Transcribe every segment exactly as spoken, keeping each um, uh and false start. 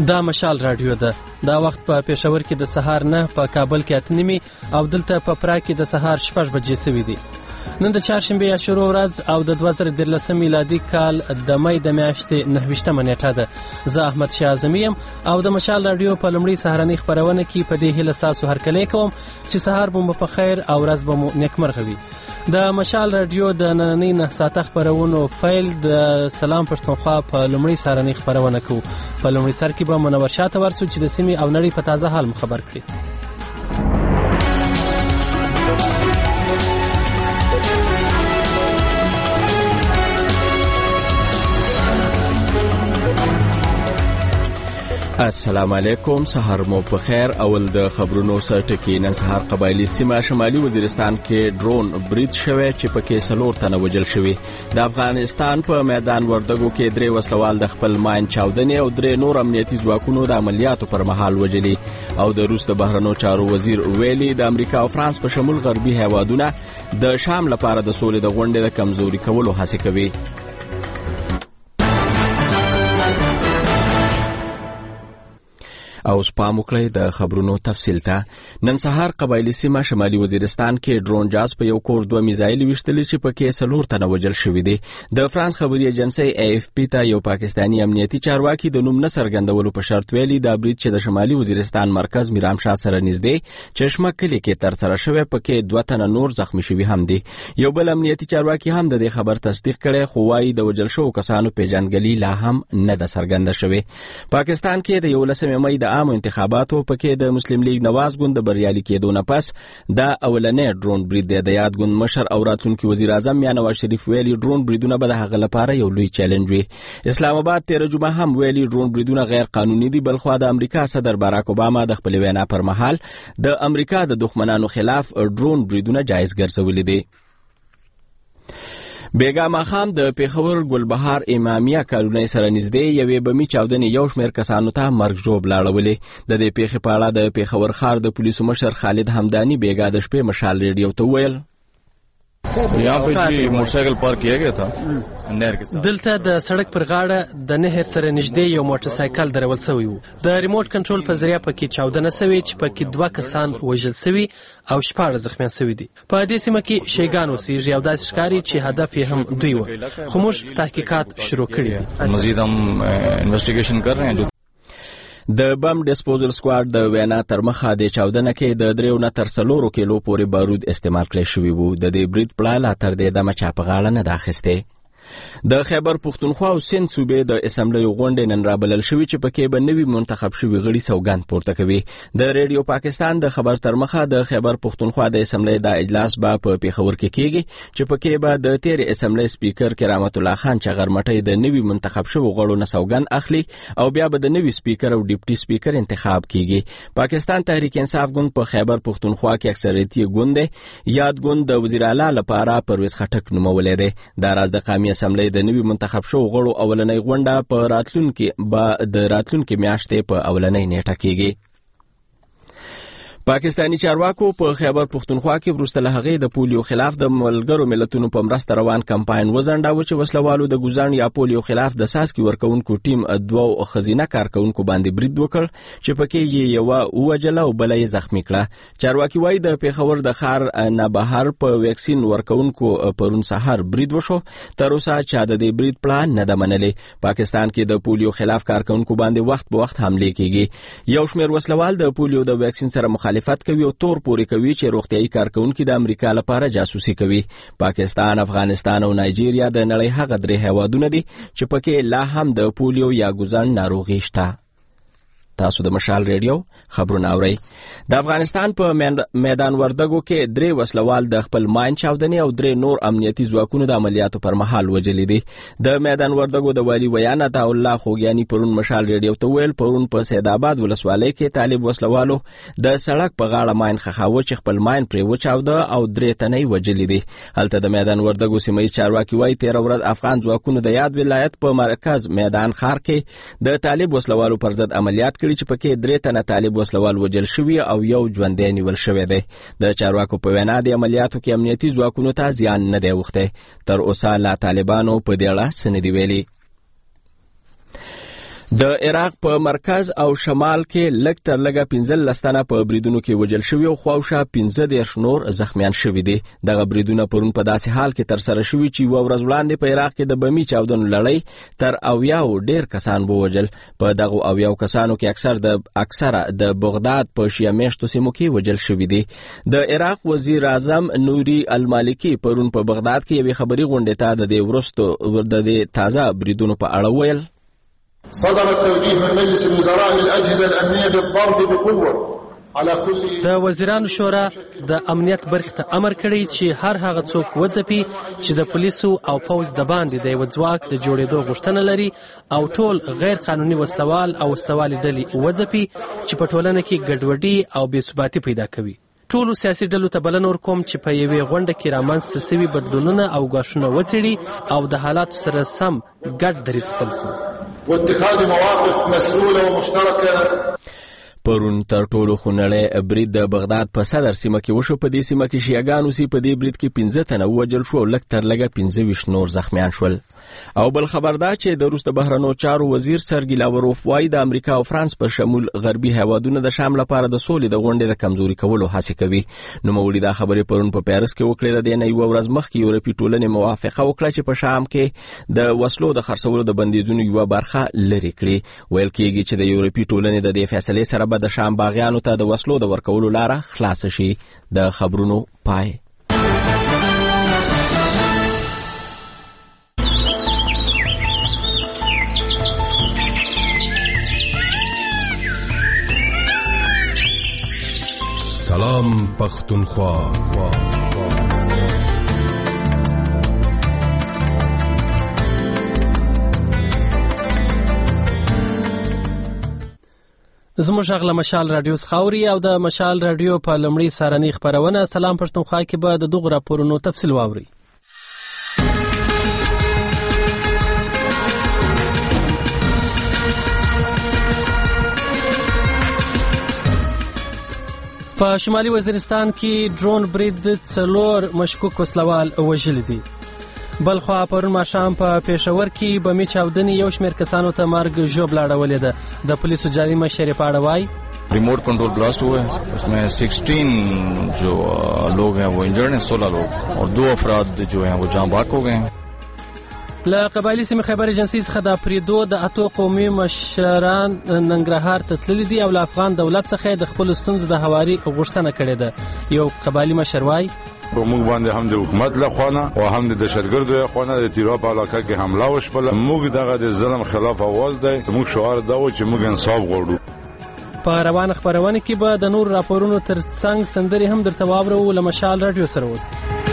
دا مشال رادیو ده. دا وخت په پېښور کې د سهار نه، په کابل کې اته نیمې او دلته په پراګ کې د سهار شپږ بجې سوي دي. نن د چهارشنبې یا شروع ورځ او د دوه زره دیارلسم میلادي کال د مې د میاشتې نهه ویشتمه نیټه ده. زه احمد شاه اعظمي یم او د مشال رادیو په لومړي سهارنۍ خپرونه کې په دې هیله ستاسو هرکلی کوم چې سهار به مو په خیر او ورځ به مو نیکمرغه وي. د مشال رادیو د نننۍ نه ساعته خپرونو پیل د سلام پښتونخوا په لومړي سهارنۍ خپرونه کوو. په لومړي سر کې به منور شاته ورسو چې د سیمې او نړۍ په تازه حال مو خبر کړي. السلام علیکم، سحر مو په خیر. اول د خبرونو سر ټکی. نن سحر قبایلی سیمه شمالي وزیرستان کې ډرون برید شوی چې پکې څلور تنه وژل شوي. د افغانستان په میدان وردګو کې درې وسلوال د خپل ماین چاودنې او درې نور امنیتي ځواکونو د عملیاتو پر مهال وژلي. او د روس د بهرنیو چارو وزیر ویلي د امریکا او فرانس په شمول غربي هیوادونه د شام لپاره د سولې د غونډې د کمزوري کولو هڅه کوي. او سپام وکړئ د خبرونو تفصیل ته. نن سهار قبایلی سیمه شمالي وزیرستان کې ډرون جاز په یو کور دوه میزایل ویشتلي چې پکې څلور تنه وژل شوي دي. د فرانس خبري ایجنسۍ ای اف پی ته یو پاکستانی امنیتي چارواکي د نوم نه څرګندولو په شرط ویلي دا برید چې د شمالي وزیرستان مرکز میرامشاه سره نږدې چشمه کلي کې ترسره شوی پکې دوه تنه نور زخمی شوي هم دي. یو بل امنیتي چارواکي هم د دې خبر تصدیق کړي، خو وايي د وژل شوو کسانو پیژندګلوي لا هم نه ده څرګنده شوې. پاکستان کې د یولسمې مې د عام انتخاباتو پکې د مسلم لیگ نواز ګوند د بریالي کېدو نه پس دا اولنې ډرون برید دی. د یاد ګوند مشر او راتلونکي وزیر اعظم یا نواز شریف ویلي ډرون بریدونه به د هغه لپاره یو لوی چیلنج وي. اسلام آباد تیر جمعه هم ویلي ډرون بریدونه غیر قانوني دي. بلخوا د امریکا صدر باراک اوباما د خپل وینا پر مهال د امریکا د دښمنانو خلاف ډرون بریدونه جایز ګرځولي دي. بیګا ماخام د پیښور ګلبهار امامیه کالونۍ سره نږدې یوې بمي چاودنې یو شمېر کسانو ته مرګ ژوبله اړولې. د دې پیښې په اړه د پیښور ښار د پولیسو مشر خالد همداني بیګا د شپې مشال ریډیو ته وویل यहाँ पे जी motorcycle park किया गया था नहर के साथ. دلته د سړک پر غاړه د نهر سره نږدې یو موټر سایکل درول شوی وو. د ریموټ کنټرول په ذریعہ پکې چاودنه شوې چې پکې دوه کسان وژل شوي او شپږ زخمیان شوي دي. په دې سیمه کې شیګان اوسېږي او داسې ښکاري چې هدف یې هم دوی و. خو موږ تحقیقات شروع کړي دي. مزید هم انویسټیګیشن کر رہے ہیں. د بم ډیسپوزل سکواډ د وینا تر مخه د چاودنه کې د دریو نه تر څلورو کیلو پورې بارود استعمال کړی شوی وو. د دې برید پړه لا تر دې دمه چا په غاړه نه ده اخیستې. د خیبر پښتونخوا او سند صوبې د اسمبلی غونډې نن رابلل شوې چې پکې به نوي منتخب شوي غړي سوګند پورته کوي. د ریډیو پاکستان د خبر تر مخه د خیبر پښتونخوا د اسمبلی د اجلاس به په پیښور کې کیږي چې پکې به د تیر اسمبلی سپیکر کرامت الله خان چغرمټي د نوي منتخب شوي غړو نه سوګند اخلي او بیا به د نوي سپیکر او ډیپټي سپیکر انتخاب کیږي. پاکستان تحریک انصاف ګوند په خیبر پښتونخوا کې اکثریتي ګوند دی. یاد ګوند د وزیر اعلی لپاره پرویز خټک نومولې دی. دا راز د قومي اسمبلی د نوي منتخب شو غړو اولنۍ غونډه په راتلونکي به د راتلونکي میاشتې په اولنۍ نیټه کېږي. پاکستانی چارواکو په خیبر پښتونخوا کې وروسته له هغې د پولیو خلاف د ملګرو ملتونو په مرسته روان کمپاین وځنډاوه چې وسلوالو د ګوزان یا پولیو خلاف د ساسکي ورکوونکو ټیم دوو ښځینه کارکوونکو باندې برید وکړ چې پکې یې یوه ووژله او بله یې زخمي کړه. چارواکي وایي د پیښور د ښار نه بهر په ویکسین ورکوونکو پرون سهار برید وشو. تر اوسه چا د دې برید پلان نه ده منلې. پاکستان کې د پولیو خلاف کارکوونکو باندې وخت په وخت حملې کیږي. یو شمېر وسلوال د پولیو د ویکسین سره مخالفت کوي او تور پورې کوي چې روغتيایي کارکونکو د امریکا لپاره جاسوسي کوي. پاکستان، افغانستان او نایجیریا د نړۍ هغه درې هیوادونه دي چې پکې لا هم د پولیو یا ګوزن ناروغي شته. تاسو د مشال ریډیو خبرونه اورئ. د افغانستان په میدان وردګو کې درې وسلوال د خپل ماین چاودنې او درې نور امنیتي ځواکونو د عملیاتو پر مهال وژلي دي. د میدان وردګو د والي ویان عطا الله خوګیاني پرون مشال ریډیو ته ویل پرون په سید آباد ولسوالۍ کې طالب وسلوالو د سړک په غاړه ماین خخاوه چې خپل ماین پرې وچاوده او درې تنې وژلي دي. هلته د میدان وردګو سیمه چارواکي وایي تیر ورځ افغان ځواکونو د یاد ولایت په مرکز میدان ښار کې د طالب وسلوالو پر ضد عملیات کړي چې پکې درې تنه طالب وسلوال وژل شوي او یو ژوندی نیول شوی دی. د چارواکو په وینا د عملیاتو کې امنیتي ځواکونو ته زیان نه دی اوښتی. تر اوسه لا طالبانو په دې اړه څه نه دي ویلي. د عراق په مرکز او شمال کې لږ تر لږه پنځلس تنه په بریدونو کې وژل شوي او خواوشا پنځه دېرش نور زخمیان شوي دي. دغه بریدونه پرون په داسې حال کې ترسره شوي چې یوه ورځ وړاندې په عراق کې د بمي چاودنو لړۍ تر اویاو ډېر کسان ووژل. په دغو اویاو کسانو کې اکثر د اکثره د بغداد په شیعه میشتو سیمو کې وژل شوي دي. د عراق وزیر اعظم نوري المالکي پرون په بغداد کې یوې خبري غونډې ته د دې وروستو د دې تازه بریدونو په اړه ویل: صدر التوجيه من مجلس الوزراء للأجهزة الأمنية بالضرب بقوة على كل د وزیرانو شورا د امنیت برخې ته امر کړی چې هر هغه څوک وځپي چې د پولیسو او پوز د باندې د یو ځواک د جوړېدو غوښتنه لري او ټول غیر قانوني وسلوال او وسلوالي ډلې وځپي چې په ټولنه کې ګډوډي او بې ثباتي پیدا کوي. ټولو سیاسي ډلو ته بلنه ورکوم چې په یوې غونډه کې رامنځته سوي بدلونونه او ګواښونه وڅېړي او د حالاتو سره سم ګډ دریځ خپل کړي. واتخاذ مواقف مسؤولة ومشتركة. پرون تر ټولو خونړی برید د بغداد په صدر سیمه کې وشو. په دې سیمه کې شیعهګان اوسي. په دې برید کې پنځه تنه ووژل شو او لږ تر لږه پنځه ویشت نور زخمیان شول. او بل خبر دا چې د روس د بهرنیو چارو وزیر سرګی لاوروف وایي د امریکا او فرانس پر شمول غربي هیوادونه د شام لپاره د سولې د غونډې د کمزوري کولو هڅه کوي. نوموړي دا خبرې پرون په پیرس کې وکړې. د دې نه یوه ورځ مخکې یورپي ټولنې موافقه وکړه چې په شام کې د وسلو د خرڅولو د بندیزونو یوه برخه لرې کړي. ویل کېږي چې د یورپي ټولنې د دې فیصلې سره به د شام باغیانو ته د وسلو د ورکولو لاره خلاصه شي. د خبرونو پای. سلام پختونخوا. زموږ غږ له مشال رادیو څخه اوري او د مشال رادیو په لومړي سهارنۍ خپرونه سلام پښتونخوا کې به د دغو راپورونو تفصیل واورئ. په شمالي وزیرستان کې ډرون برید څلور مشکوک وسلوال وژلي دي. بلخوا پرون ماښام په پېښور کې بمي چاودنې یو شمېر کسانو ته مرګ ژوبله اړولې ده. د پولیسو جاري مشر په اړه وایي: रिमोट कंट्रोल ब्लास्ट हुआ है, उसमें सोलह जो लोग हैं वो इंजर्ड हैं, सोलह लोग और दो अफराद जो हैं वो जान बाक हो गए हैं. له قبایلی سیمې خبر ایجنسی څخه د پریدو د اتو قومي مشران ننګرهار ته تللي دي او له افغان دولت څخه د خپل ستونزو د هواري غوښتنه کړې ده. یو قبایلی مشر وایي: موږ باندې هم د حکومت له خوا او هم د دهشتګردو له خوا د تیرا په علاقه کې حمله وشوه. موږ دغه د ظلم خلاف आवाज دی. موږ شعار دا و چې موږ انصاف غواړو. په روانه خبرونه کې به د نور راپورونو ترڅنګ سندري هم درته واورو. له مشال رادیو سره اوسئ.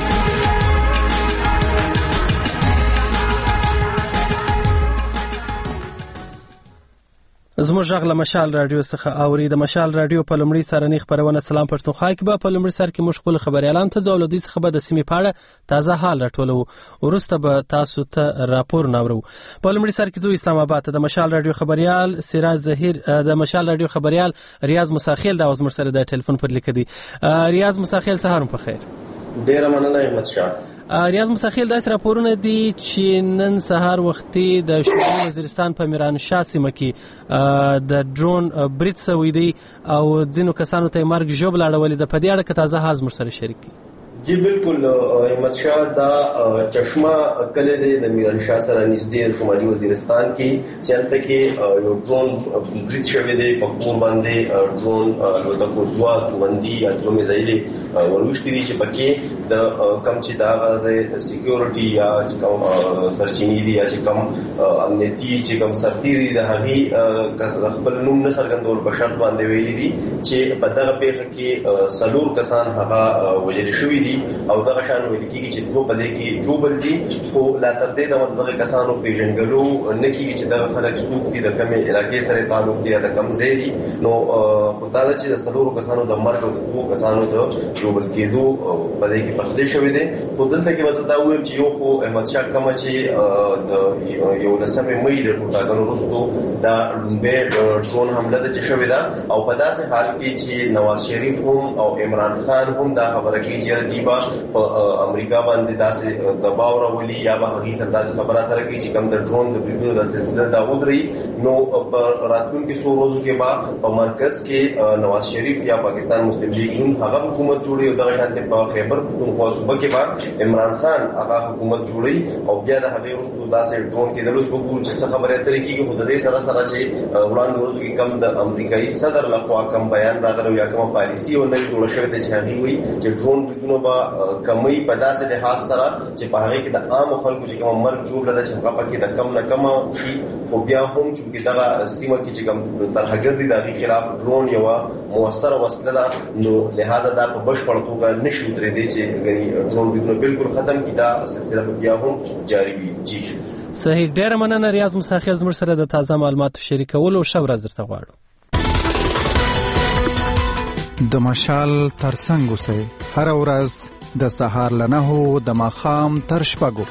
زموږ غږ له مشال رادیو څخه اوري. د مشال رادیو په لومړي سهارنۍ خپرونه سلام پښتونخوا کې به په لومړي سر کې موږ خپل خبريالان ته ځو. له دې څخه به د سیمې په اړه تازه حال راټولو. وروسته به تاسو ته راپور ناورو. په لومړي سر کې ځو اسلام آباد ته. د مشال رادیو خبريال سراج ظهیر د مشال رادیو خبريال ریاض مساخیل د اوس مرسره د ټلیفون پر لیک دی. ریاض مساخیل سهار په خیر. ډیر مننه احمد شاه. ریاض مساخیل داسې راپورونه دي چې نن سهار وختي د شمالي وزیرستان په میرانشاه سیمه کې د ډرون برید شوی دی او ځینو کسانو ته مرګ ژوبله اړولې ده. په دې اړه که تازه حال زموږ سره شریک کړي. جی بالکل احمد شاه دا چشمه کلی دی د میرانشاه سره نږدې شمالي وزیرستان کې چې هلته کې یو ډرون برید شوی دی. په کور باندې ډرون الوتکو دوه توغندي یا دوه میزایلې ورغښتي دي چې پکې د کم چې دا غازه سکیورټي یا چې کوم سرچینې دي یا چې کوم امنیتي چې کوم سرتیری د هغه خپل نوم نه څرګندول په شرط باندې ویلي دي چې په دغه پیښه کې څلور کسان هغه وژل شوي دي او دغه شان ویل کېږي چې دوه په دې کې جوبل دي. خو لا تر دې د دغه کسانو پیژنګلو نه کېږي چې دغه خلک څوک دي، د کومې علاقې سره تعلق دي یا د کوم ځای دي. نو خو دا چې د څلورو کسانو د مرګ او د دوه کسانو د جوبل کېدو په دې کې پخلی شوی دی. خو دلته کې بس دا وایم چې یو خو احمد شاه کومه چې د یولسمې مې د ټاکنو وروسته دا لومبۍ ډرون حمله ده چې شوې ده او په داسې حال کې چې نواز شریف هم او عمران خان هم دا خبره کوي چې هغوی به په امریکا باندې داسې دباو راولي یا به هغوی سره داسې خبره اتره کوي چې کوم د ډرون د بریدونو د سلسله دا ودرېږي. نو په راتلونکي څو ورځو کې به په مرکز کې نواز شریف یا پاکستان مسلم لیگ نون هغه حکومت جوړي او دغه شانتي په خیبر پختونخوا صوبه کې به عمران خان هغه حکومت جوړي او بیا د هغې وروسته داسې ډرون کېدل اوس وګورو چې څه خبرې اترې کېږي. خو د دې سره سره چې وړاندې ورځو کې کم د امریکایي صدر لخوا کم بیان راغلی یا کومه پالیسي او نوې جوړه شوې ده چې هغې وایي چې ډرون بریدونه به کموي په داسې لحاظ سره چې په هغې کې د عامو خلکو چې کومه مرګ جوړه ده چې هغه پکې د کم نه کمه شي. خو بیا هم چونکې دغه سیمه کې چې کوم ترهګر دي د هغې خلاف ډرون یوه مؤثره وسله ده نو لهذا دا په بشپړه توګه نشي ودرېدی چې ګنې ډرون بریدونه بالکل ختم کړي. دا سلسله به بیا هم جاري وي. جی صحیح، ډېره مننه ریاض مساخیل زموږ سره د تازه معلوماتو شریکولو. ښه ورځ درته غواړو. د مشال ترڅنګ اوسئ هره ورځ د سهار له نهو د ماښام تر شپږو.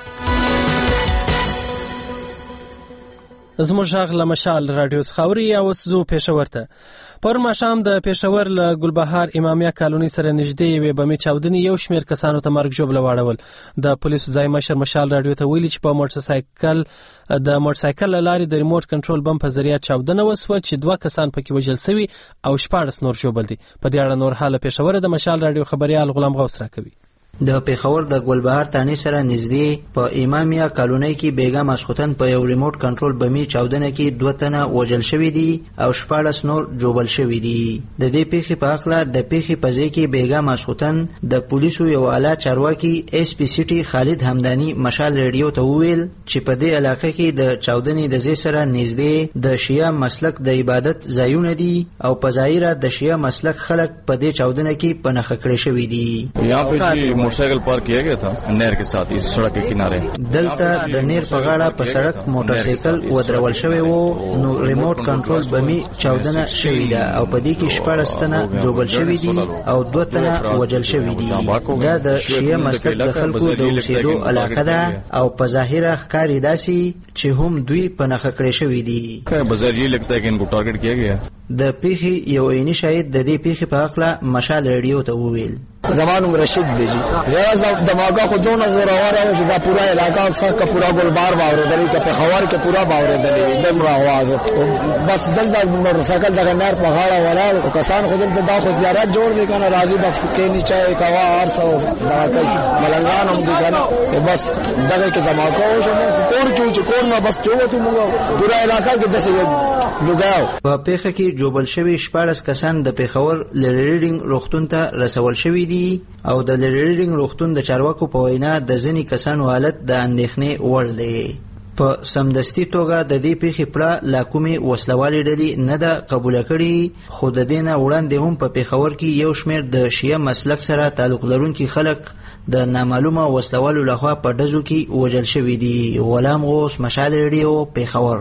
زموږ غږ له مشال راډیو څخه اوري. اوس ځو پېښور ته. پرون ماښام د پېښور له ګلبهار امامیه کالوني سره نږدې یوې بمې چاودنې یو شمېر کسانو ته مرګ ژوبله واړول. د پولیسو ځای مشر مشال راډیو ته ویلي چې په موټرسایکل د موټرسایکل له لارې د ریموټ کنټرول بم په ذریعه چاودنه وسوه چې دوه کسان پکې وژل سوي او شپاړس نور ژوبل دي. په دې اړه نور حال پېښور د مشال راډیو خبريال غلام غوث راکوي. د پیښور د ګلبهار تانی سره نږدې په امامیه کالونۍ کې بیګا ماسخوتن په یو ریموټ کنټرول بمي چاودنه کې دوه تنه وژل شوي دي او شپاړس نور جوبل شوي دي. د دې پیښې په اړه د پیښې په ځای کې بیګا ماسخوتن د پولیسو یو اعلی چارواکي ایس پی سی ټي خالد همداني مشال ریډیو ته وویل چې په دې علاقه کې د چاودنې د ځای سره نږدې د شیعه مسلک د عبادت ځایونه دي او په ظاهره د شیعه مسلک خلک په دې چاودنه کې په نښه کړي شوي دي. मोटरसाइकिल पार्क किया गया था नहर के साथ इस सड़क के किनारे. دلته د نهر په غاړه په سړک موټرسایکل ودرول شوی وو نو ریموټ کنټرول بمي چاودنه شوې ده او په دې کې شپږ تنه جوړل شوي دي او دوه تنه وژل شوي دي. دا د شیعه مسلک د خلکو د اوسېدو علاقه ده او په ظاهره ښکاري داسي چې هم دوی په نښه کړي شوي دي. بظاهر یہ لگتا ہے کہ ان کو ٹارگٹ کیا گیا. د پیښې یو عیني شاهد د دې پیښې په اړه مشال ریډیو ته وویل. زمان رشید دی جی یوازې دماغه خو دونه زور اوره چې دا پورا علاقہ څخه پورا ګلبار باورېدلی که په خبر کې پورا باورېدلی دم راواز بس دلته موټرسایکل دغه نهر په غاړه ولاړ او کسان خو دلته دا خو زیارت جوړ دی کنه راځي بس کې نه چای کوا هر څو دا کوي ملنګان هم دي کنه بس دغه کې دماغه او شو کور کې چې کور نه بس چوته موږ پورا علاقہ کې دسه لګاو. په پیښه کې جوبل شوي شپاړس کسان د پیښور لریډینګ روغتون ته رسول شوي دي او د لریډینګ روغتون د چارواکو په وینا د ځینې کسانو حالت د اندېښنې وړ دی. په سمدستي توګه د دې پیښې پړه لا کومې وسلوالې ډلې نه ده قبوله کړې خو د دې نه وړاندې هم په پیښور کې یو شمېر د شیعه مسلک سره تعلق لرونکي خلک د نامعلومه وسلوالو لخوا په ډزو کې وژل شوي دي. غلام غوث مشال ریډیو پیښور.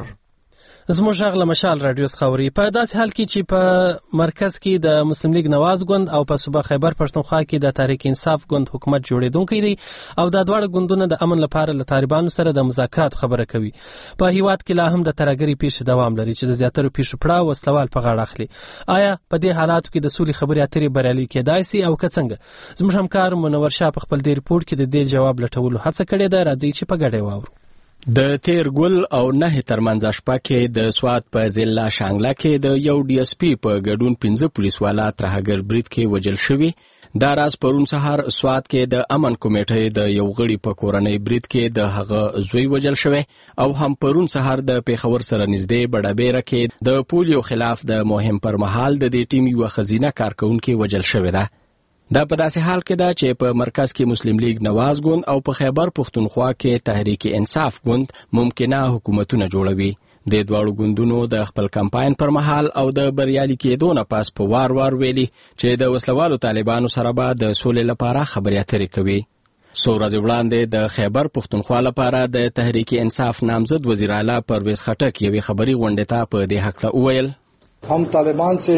زموږ غږ له مشال راډیو څخه اوري. په داسې حال کې چې په مرکز کې د مسلم لیگ نواز ګوند او په صوبه خیبر پښتونخوا کې د تحریک انصاف ګوند حکومت جوړېدونکی دی او دا دواړه ګوندونه د امن لپاره له طالبانو سره د مذاکراتو خبره کوي. په هیواد کې لا هم د ترهګرۍ پیښې دوام لري چې د زیاترو پیښو پړه وسلوال په غاړه اخلي. آیا په دې حالاتو کې د سولې خبرې اترې بریالۍ کېدای سي او که څنګه؟ زموږ همکار منور شاه په خپل دې ریپورټ کې د دې جواب لټولو هڅه کړې ده. راځئ چې په ګډه واورو. د تیر ګل او نه ترمنځ شپه کې د سواد په ضلع شانګله کې د یو ډي اس پی په ګډون پنځه پولیس والا ترهګر برید کې وژل شوي. دا راز پرون سهار سواد کې د امن کمیټې د یو غړي په کورنۍ برید کې د هغه زوی وژل شوی او هم پرون سهار د پیښور سره نږدې بډابېره کې د پولیو خلاف د مهم پر مهال د دې ټیم یو خزینه کارکونکو وژل شوی ده. دا په داسې حال کې ده چې په مرکز کې مسلم لیگ نواز ګوند او په خیبر پختونخوا کې تحریک انصاف ګوند ممکنه حکومتونه جوړوي. د دواړو ګوندونو د خپل کمپاین پر مهال او د بریالي کېدو نه پاس په وار وار ویلي چې د وسلوالو طالبانو سره به د سولې لپاره خبرې اترې کوي. څو ورځې وړاندې د خیبر پختونخوا لپاره د تحریک انصاف نامزد وزیر اعلی پرویز خټک یوې خبري غونډې ته په دې حق وویل. हम तालिबान से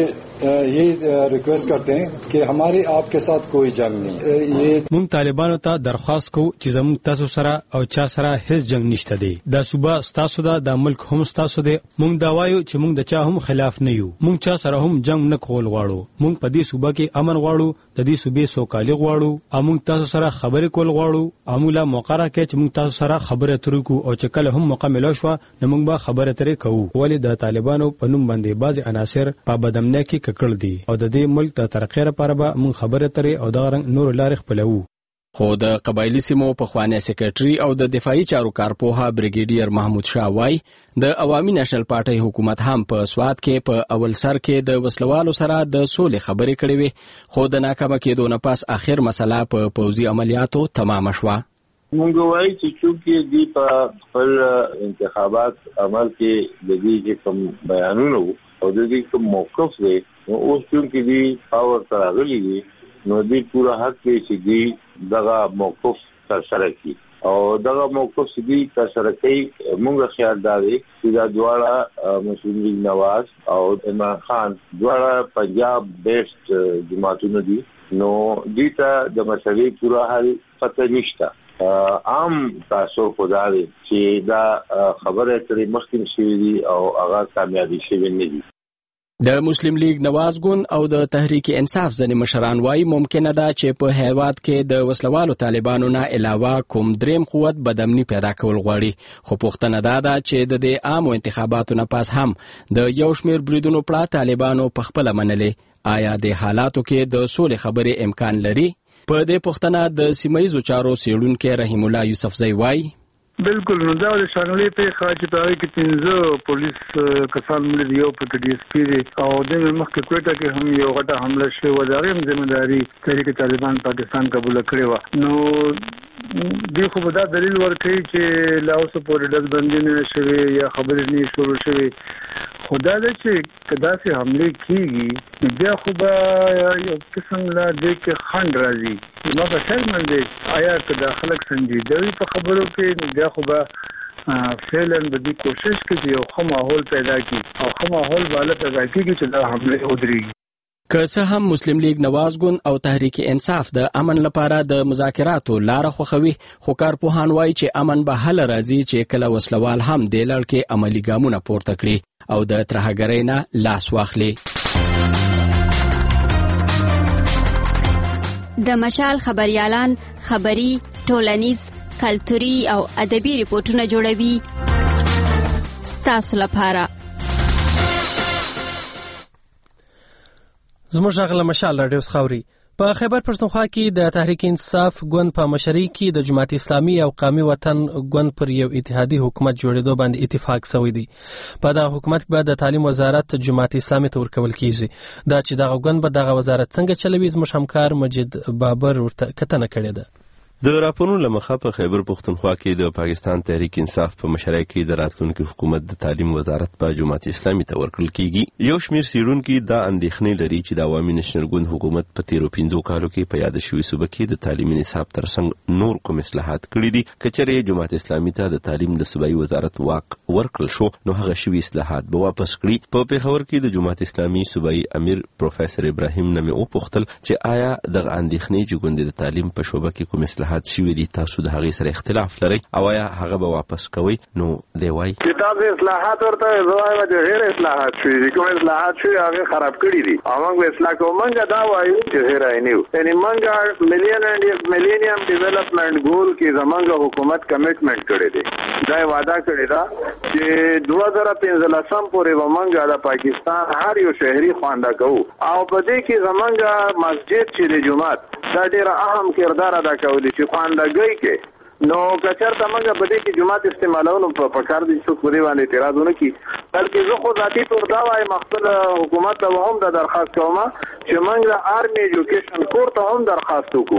यही रिक्वेस्ट करते हैं कि हमारी आपके साथ कोई जंग नहीं ये مونږ طالبانو ته درخواست کوو چې زموږ تاسو سره او چا سره هیڅ جنگ نشته دی. دا صوبه ستاسو ده، دا ملک هم ستاسو دی. مونږ دا وایو چې مونږ د چا هم خلاف نه یو. مونږ چا سره هم جنگ نه کول غواړو. مونږ په دې صوبه کې امن غواړو، د دې صوبې سوکالي غواړو. مونږ تاسو سره خبرې کول غواړو. امولا موقع راکړئ چې مونږ تاسو سره خبرې اترې کوو او چې کله هم موقع ملو شو نو مونږ به خبرې اترې کوو. ولې د طالبانو په نوم باندې بعض عناصر په بدامنۍ کې ککړ دي او د دې ملک د ترقۍ لپاره به مونږ خبرې اترې او د غرنګ نور لارې خپلوو. خو د قبایلی سیمو په خوانی سیکریټري او د دفاعي چارو کارپوها بریګیډیر محمود شاه وای د عوامي نېشنل پارټي حکومت هم په سواد کې په اول سر کې د وسلوالو سره د سولې خبرې کړې وي، خو د ناکامه کېدو نه پس اخر مسله په پوځي عملیاتو تمام شوه. مونږ وایي چې چونکې دی په خپل انتخابات عمل کې د دې کوم بیانونه او د دې کوم موقف دی نو اوس چونکې دی پاور ته راغلی دی نو دی پورا حق دی چې دی دغه موقف ترسره کړي او دغه موقف چې دی ترسره کوي. مونږ خیال دی چې دا دواړه مسلم لیگ نواز او عمران خان دواړه پنجاب بیسډ جماعتونه دي نو دی ته د مسلې پورا حل پته نشته. عام تاسو خدا دی چې دا خبره ترې مخکې شوې دي او هغه کامیابی شوې نه دي. د مسلم لیگ نواز ګوند او د تحریک انصاف ځنې مشران وایي ممکنه ده چې په هیواد کې د وسلوالو طالبانو نه علاوه کوم دریم قوت بدامني پیدا کول غواړي، خو پوښتنه دا ده چې د دې عامو انتخاباتو نه پس هم د یو شمېر بریدونو پړه طالبانو په خپله منلې. آیا د حالاتو کې د سولې خبرې امکان لري؟ په دې پوښتنه د سیمه‌ییزو چارو څېړونکی رحیم الله یوسفزی وایي بالکل نو دا د شانولې په خاطر چې په کې پنځه پولیس کسان مل یو په ډي اس پی او د مخکې کوټه کې هم یو غټه حمله شوه و دا غیم ځمداري تحریک طالبان پاکستان قبول کړی و. نو دی خو دا دلیل ورکړي چې لاوس په ډز باندې نه شوي یا خبرې نه شروع شوي. خدا دې چې کدا سي حمله کیږي بیا خو به یو قسم لا دې کې خند راځي. نو په څیر باندې آیا کدا خلک سنجیدوي په خبرو کې بیا خو به فعلا به دې کوشش کوي یو ښه ماحول پیدا کړي او ښه ماحول بالا پیدا کړي چې دا حمله ودرېږي. که څه هم مسلم لیگ نواز ګوند او تحریک انصاف د امن لپاره د مذاکراتو لار خوښوي، خو کارپوهان وایي چې امن به هله راځي چې کله وسلوال هم دې لړ کې عملي ګامونه پورته کړي او د ترهګرۍ نه لاس واخلي. د مشال خبريالان خبري، ټولنیز، کلتوري او ادبي ریپورتونه جوړوي ستاسو لپاره. زموږ غل مشال رادیو خاوري په خیبر پښتونخوا کې د تحریک انصاف ګوند په مشرۍ کې د جماعت اسلامي او قومي وطن ګوند پر یو اتحادي حکومت جوړېدو باندې اتفاق شوی دی. په دغه حکومت کې به د تعلیم وزارت جماعت اسلامي ته ورکول کیږي. دا چې دغه ګوند به دغه وزارت څنګه چلوي زموږ همکار مجید بابر ورته کتنه کړې ده. د راپورونو لمخه په خیبر پښتونخوا کې د پاکستان تحریک انصاف په مشرۍ کې د راتلونکي حکومت د تعلیم وزارت په جماعت اسلامي ته ورکړل کیږي. یو شمېر څېړونکي دا اندېښنې لري چې د عوامي نېشنل ګوند حکومت په تیرو پنځو کالو کې په یاد شوي صوبه کې د تعلیمي نصاب ترڅنګ نور کوم اصلاحات کړي دي. که چېرې جماعت اسلامي ته د تعلیم د صوبایي وزارت واک ورکړل شو نو هغه شوي اصلاحات به واپس کړي. په پېښور کې د جماعت اسلامي صوبایي امیر پروفیسور ابراهیم نه مې وپوښتل چې آیا دغه اندېښنې چې ګوند د تعلیم په شعبه کې کوم اصلاحات شوي دي تاسو د هغې سره اختلاف لرئ او آیا هغه به واپس کوئ؟ نو دی وایي چې تاسو اصلاحات ورته زه وایم چې ډېر اصلاحات شوي دي، کوم اصلاحات شوي هغې خراب کړي دي او موږ به اصلاح کوو. موږ دا وایو چې ډېر یې نه یو، یعنې موږ ملین ملینیم ډیولپمنټ ګول کې زموږ حکومت کمیټمنټ کړی دی، دا یې وعده کړې ده چې دوه زره پنځلسم پورې به موږ د پاکستان هر یو شهري خوانده کوو او په دې کې زموږ مسجد چې د جومات دا ډېر اهم کردار ادا کولی چې خواندګۍ کې نو کچرته موږ په دې کې جومات استعمالولو په پکار دي څوک په دې باندې اعتراض ونه کړي. بلکې زه خو ذاتي طور دا وایم خپل حکومت ته هم دا درخواست کوم چې موږ د آرمي ایجوکیشن کور ته هم درخواست وکړو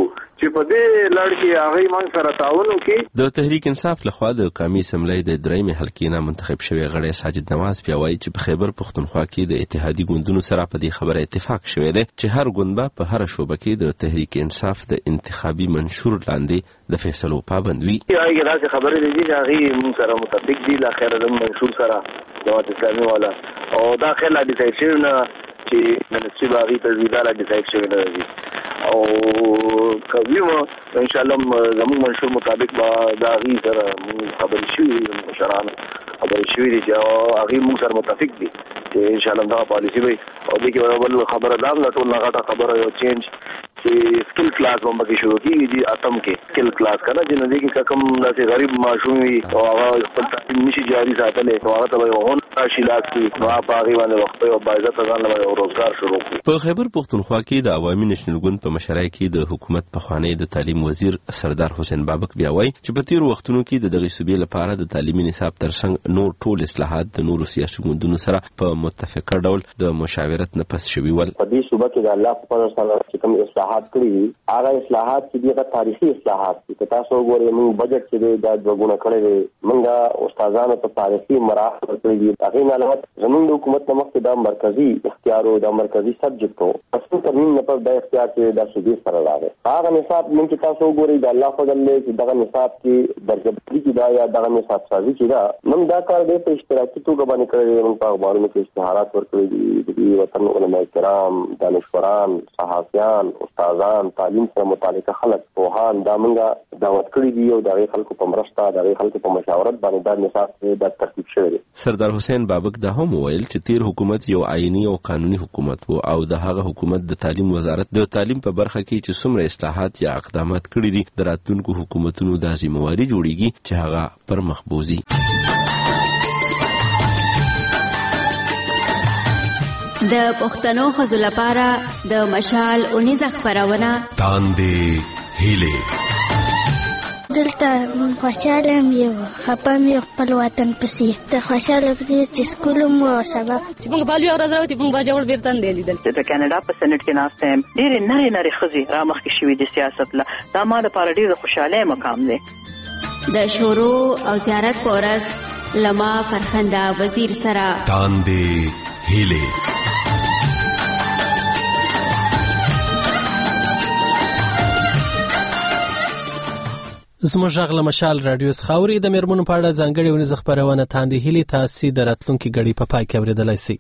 چې په دې لړ کې هغه موږ سره تعاون وکړي. د تحریک انصاف لخوا د قومي اسمبلی د درېمې حلقې نه منتخب شوی غړی ساجد نواز بیا وایي چې په خیبر پښتونخوا کې د اتحادي ګوندونو سره په دې خبره اتفاق شوی دی چې هر ګوند به په هر شوبه کې د تحریک انصاف د انتخابي منشور لاندې د فیصلو پابند وي. هغه داسې خبرې دي چې هغه موږ سره متفق دي لا خیر د منشور سره جماعت اسلامي والا او دا خیر لا ډیسایډ شوی نه چې منسوب هغه تجویدار ډیسایډ شوی نه دي او کوي مو ان شاء الله زموږ منشور مطابق به دا هغه سره خبرې شوی مشران خبرې شوی دي چې هغه موږ سره متفق دي چې ان شاء الله دا پالیسی وي او دغه ورول خبره دا نه ټول هغه خبره یو چینج چې سکل کلاس باندې کې شروع کیږي اتم کې سکل کلاس کنه چې نه دي کې کوم داسې غریب معشوم وي او هغه خپل تعلیم نشي جاري ساتلې او هغه ته یو هون راشي لاس کې نو په هغه باندې وخت او باعزت ځان له روزګار شروع کړي. په خیبر پښتونخوا کې د عوامي نېشنل ګوند په مشرۍ کې د حکومت پخوانی د تعلیم وزیر سردار حسین بابک بیا وایي چې په تیر وختونو کې د دغه صوبې لپاره د تعلیمي نصاب ترڅنګ نور ټول اصلاحات د نورو سیاسي ګوندونو سره په متفقه ډول د مشاورت نه پس شوي ول. په دې صوبه کې د الله په فضل سره چې کوم اصلاحات کړي هغه اصلاحات چې دغه تاریخي اصلاحات دي. که تاسو وګورئ موږ بجټ چې دا دوه کړی دی موږ استادانو ته تاریخي مراحل ورکړي دي. هغه نه علاوه زموږ د حکومت نه مخکې دا مرکزی اختیار او دا مرکزی سبجیکټ وو اصل ترمیم نه پر دا اختیار چې دا صوبې سره راغی. هغه نصاب موږ چې تاسو وګورئ د الله فضل له چې دغه نصاب کې درجه کې دا یا دغه نصاب سازي چې دا موږ دا کار دی په اشتراکي توګه باندې کړی دی. موږ په اخبارونو کې اشتهارات ورکړي دي د وطن علماء کرام دانشوران صحافیان استادان تعلیم سره متعلقه خلک پوهان دا موږ دعوت کړي دي او د خلکو په مرسته د خلکو په مشاورت باندې دا نصاب د ترتیب شوی دی. سردار حسین بابک دا هم ویل چې تیر حکومت یو آئینی او قانوني حکومت وو او د هغه حکومت د تعلیم وزارت د تعلیم په برخه کې چې څومره اصلاحات یا اقدامات کړي دي د راتلونکو حکومتونو د ذمہواری جوړیږي چې هغه پر مخ بوزي. د پښتنو ښځو لپاره د مشال اونیزه خپرونه تاندې هیلې دلته خوشاله یم یو خپه مې خپل وطن پسې ته خوشاله پدې چې سکول مو سبب چې موږ بالي او راځو موږ به جوړ بیرته نه لیدل. د کاناډا په سېنات کې ناست یم ډېرې نری نری ښځې را مخکې شوي د سیاست له دا ما لپاره ډېر خوشاله مقام دی. د شروع او زیارت په ورځ لما فرخنده وزیر سره تاندې هیلې زموږ غږ له مشال رادیو څخه اوري. د میرمنو په اړه ځانګړې ونیزه خپرونه تاندې هیلې تاسې د راتلونکي ګړۍ په پای کې اورېدلی سئ.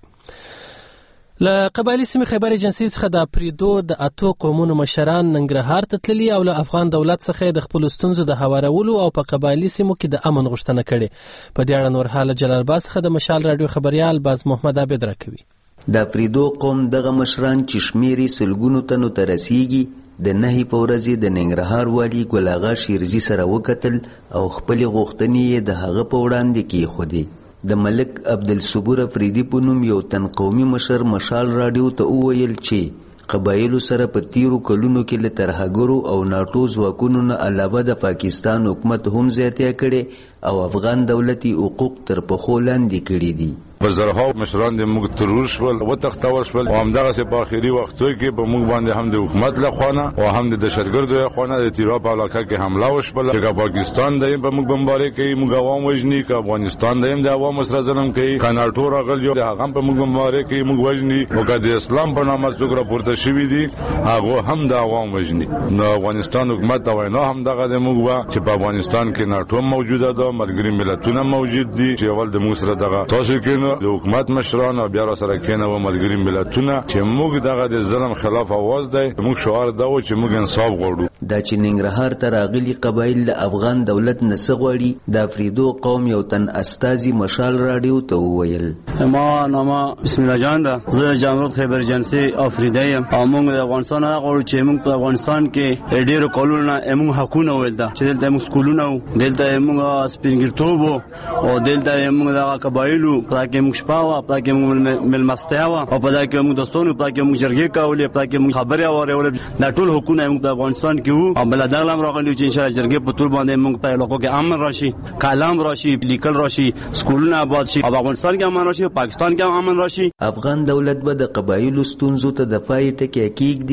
له قبایلي سیمې خیبر ایجنسي څخه د پریدو د اتو قومونو مشران ننګرهار ته تللي او له افغان دولت څخه د خپلو ستونزو د هوارولو او په قبایلي سیمو کې د امن غوښتنه کړې. په دې اړه نور حال جلال آباد څخه د مشال رادیو خبریال باز محمد عابد راکوي. د پریدو قوم دغه مشران چې شمیرې سلګونو تنو ته رسیږي د نهي په ورځې د ننګرهار والي ګل اغا شیرزي سره وکتل او خپلې غوښتنې یې د هغه په وړاندې کېښودې. د ملک عبدالصبور افریدي په نوم یو تن قومي مشر مشال راډیو ته وویل چې قبایلو سره په تیرو کلونو کې له ترهګرو او ناټو ځواکونو نه علاوه د پاکستان حکومت هم زیاتې کړي او افغان دولتي حقوق تر پښو لاندې کړي دي. په زرهاو مشران د موږ ترور شول وتښتول شول او همدغسې په آخري وختو کې په موږ باندې هم د حکومت له خوا نه او هم د دهشتګردو له خوا نه د تیراب علاقه کې حمله وشوله چې که پاکستان دی په موږ بمباري کوي موږ عوام وژني که افغانستان دی د عوامو سره ظلم کوي که ناټو راغلي د هغه هم په موږ بمباري کوي موږ وژني او که د اسلام په نامه څوک راپورته شوي دي هغه هم د عوام وژني. نو افغانستان حکومت ته وینا همدغه د موږ وه چې په افغانستان کې ناټو موجوده ده ملګري ملتونه موجود دي چې اول د موږ سره دغه تاسو کې د حکومت مشران او بیا را سره کېنه و ملګري ملتونه چې موږ دغه د ظلم خلاف आवाज دی موږ شعار دا و چې موږ انصاف غواړو. دا چې ننګرهار ته راغلي قبایل له افغان دولت نه څه غواړي د افریدو قوم یو تن استازي مشال راډیو ته وویل. ما نامه بسم الله جان ده زه جامرود خیبر ایجنسي افریدی یم او موږ د افغانستان غواړو چې موږ په افغانستان کې ډېر کولونه موږ حقونه ولدا چې دلته موږ سکولونه دلته موږ سپینګرتوب او دلته موږ د قبایلو په کې موږ شپاوه په کې موږ ملمستیاوه او په کې موږ دوستانو په کې موږ جرګې کولې په کې موږ خبرې اورولې دا ټول حقونه موږ په افغانستان کې وو او بل دغلم راغلی چې ان شاء الله جرګې په ټول باندې موږ په علاقو کې امن راشي کلام راشي لیکل راشي سکولونه آباد شي او افغانستان کې امن راشي پاکستان کې امن راشي. افغان دولت به د قبایلو ستونزو ته د پای ټکی کېږدي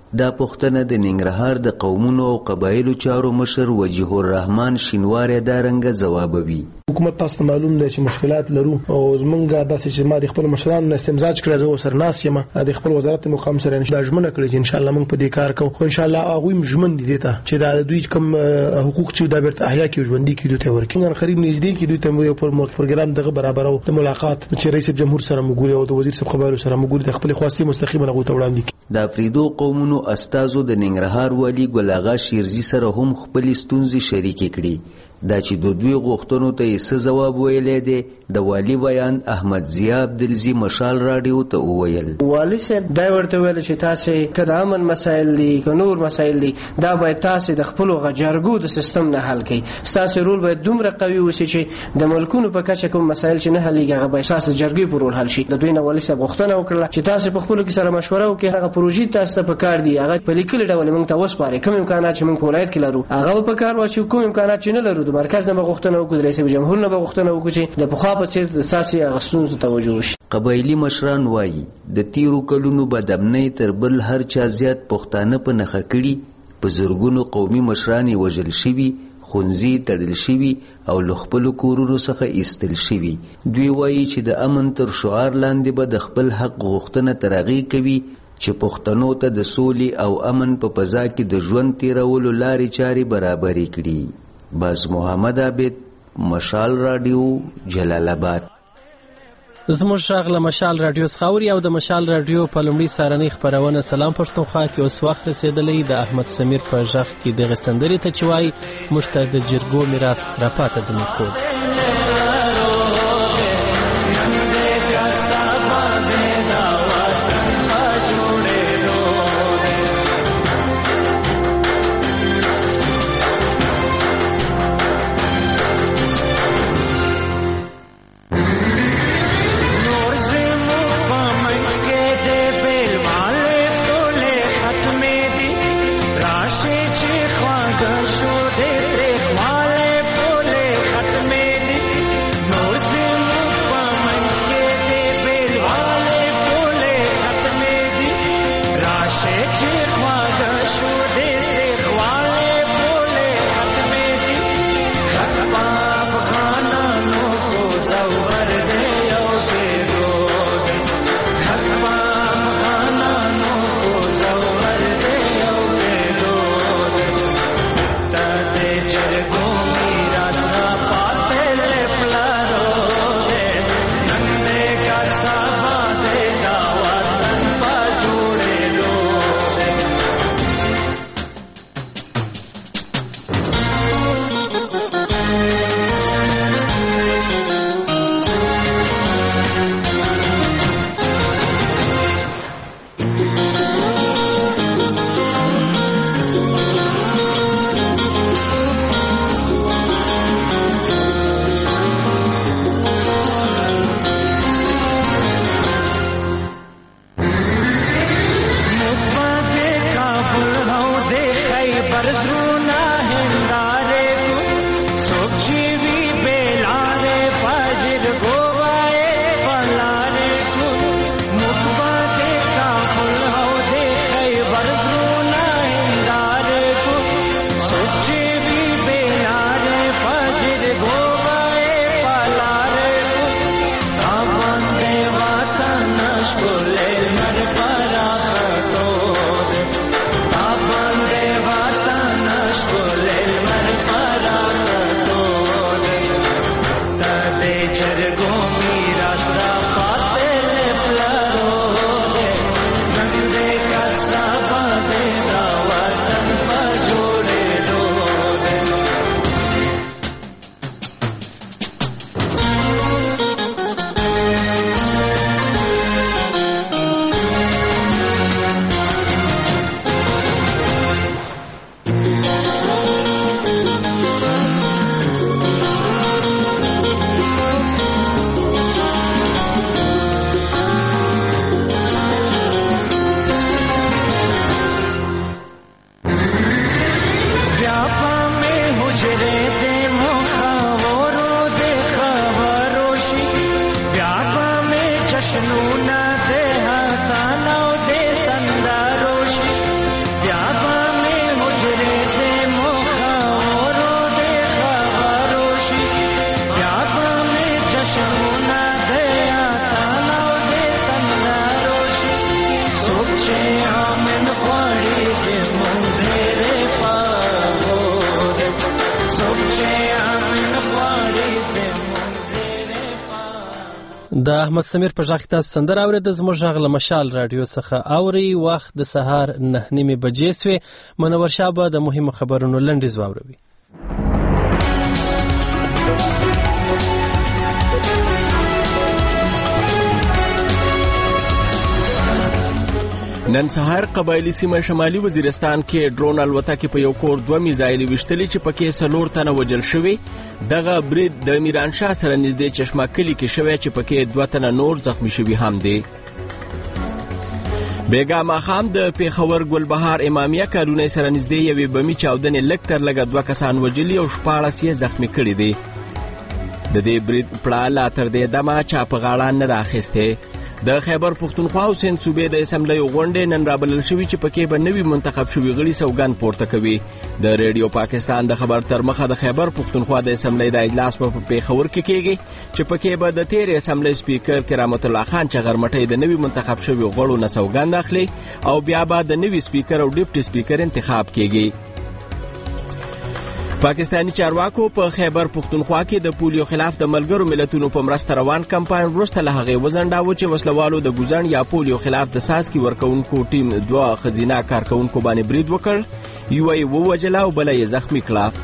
دا پوښتنه د ننګرهار د قومونو او قبایلو چارو مشر وجیه الرحمن شینواری دا رنګه ځوابوي. حکومت تاسو معلوم دی چې مشکلات لرو او زمونږ داسې چې ما د خپل مشرانو استمزاج کړی زه سره ناس یم د خپل وزارت مقام سره دا ژمنه کړې چې ان شاء الله موږ په دې کار کوو خو ان شاء الله هغه ژمن دي ته چې دا دوی کوم حقوق چې دا بیرته احیا کې ژوندۍ کې دوی ته ورکړي خرید نږدې کې دوی ته یو پروګرام دغه برابر او د ملاقات چې رئیس جمهور سره مګوري او د وزیر صاحب خبرو سره مګوري د خپل خاصي مستقیمه غوته وړاندې کی. د افریدو قومونو استازو د ننګرهار والی ګل اغا شیرزي سره هم خپل ستونزې شریکې کړي. دا چې د دوی غوښتنو ته یې څه ځواب ویلی دی د والي بیان احمد ضیا عبدالزي مشال راډیو ته وویل. والي صاحب دا ورته ویل چې تاسې که د امن مسایل دي که نور مسایل دي دا باید تاسې د خپلو جرګو د سیستم نه حل کړئ. ستاسې رول باید دومره قوي اوسي چې د ملکونو په کچه کوم مسایل چې نه حلېږي هغه باید ستاسې جرګې په رول حل شي. د دوی نه والي صاحب غوښتنه وکړله چې تاسې په خپلو کې سره مشوره وکړئ هغه پروژې تاسو ته په کار دي هغه په لیکلي ډول موږ ته وسپارئ. کوم امکانات چې موږ په ولایت کې لرو هغه په کار واچوو کوم امکانات چې نه لرو د مرکز نه غوښتنه وکړو د رئیس جمهور نه غوښتنه وکړو چې د پخوا په څیر د ساسي غستونو توجه وشي. قبایلی مشران وایي د تیرو کلونو بدامنۍ تر بل هر چا زیات پښتانه په نخښه کړي په زرګونو قومي مشران وژل شوي خونځي تړل شوي او له خپلو کورونو څخه ایستل شوي. دوی وایي چې د امن تر شعار لاندې به د خپل حق غوښتنه تر هغې کوي چې پښتنو ته د سولې او امن په فضا کې د ژوند تیرولو لارې چارې برابرې کړي. باز محمد عابد مشال راډیو جلال آباد. زموږ شغله مشال راډیو څخه او د مشال راډیو په لومړي سارنۍ خپرونه سلام پښتونخوا کې اوس وخت رسېدلی د احمد سمیر په غږ کې دغه سندرې ته چې وایي موږ ته د جرګو میراث راپاته د نیکو. شو دے پریخ والے بولے ختمے دی د احمد سمیر په ژغ تاسو سندره اورېده. زموږ غږ له مشال رادیو څخه اوري. وخت د سهار نه نیمې بجې سوې. منور شاه به د مهمو خبرونو لنډیز واوروي. نن سهار قبایلی سیمه شمالي وزیرستان کې ډرون الوتکې په یو کور دوه میزایل وشتلې چې پکې څلور تنه وژل شوي. دغه برید د میرانشاه سره نږدې چشمه کلي کې شوی چې پکې دوه تنه نور زخمی شوي هم دي. بیګا ماښام د پیښور ګلبهار امامیه کالونۍ سره نږدې یوې بمي چاودنې لږ تر لږه دوه کسان وژلي او شپاړس یې زخمی کړي دي. د دې برید پړه لا تر دې دمه چا په غاړه نه ده اخیستې. د خیبر پښتونخوا او سند صوبې د اسمبلی غونډې نن رابلل شوي چې پکې به نوي منتخب شوي غړي سوګند پورته کوي. د ریډیو پاکستان د خبر تر مخه د خیبر پښتونخوا د اسمبلی د اجلاس په پیښور کې کېږي چې پکې به د تیر اسمبلی سپیکر کرامت الله خان چغرمټۍ د نوي منتخب شوي غړو نه سوګند اخلي او بیا به د نوي سپیکر او ډیپټي سپیکر انتخاب کېږي. پاکستانی چارواکو په خیبر پښتونخوا کې د پولیو خلاف د ملګرو ملتونو په مرسته روان کمپاین وروسته له هغې وځنډاوه چې وسلوالو د ګوزڼ یا پولیو خلاف د څاڅکي ورکوونکو ټیم دوه ښځینه کارکوونکو باندې برید وکړ. یوه یې ووژله او بله یې زخمی کړه.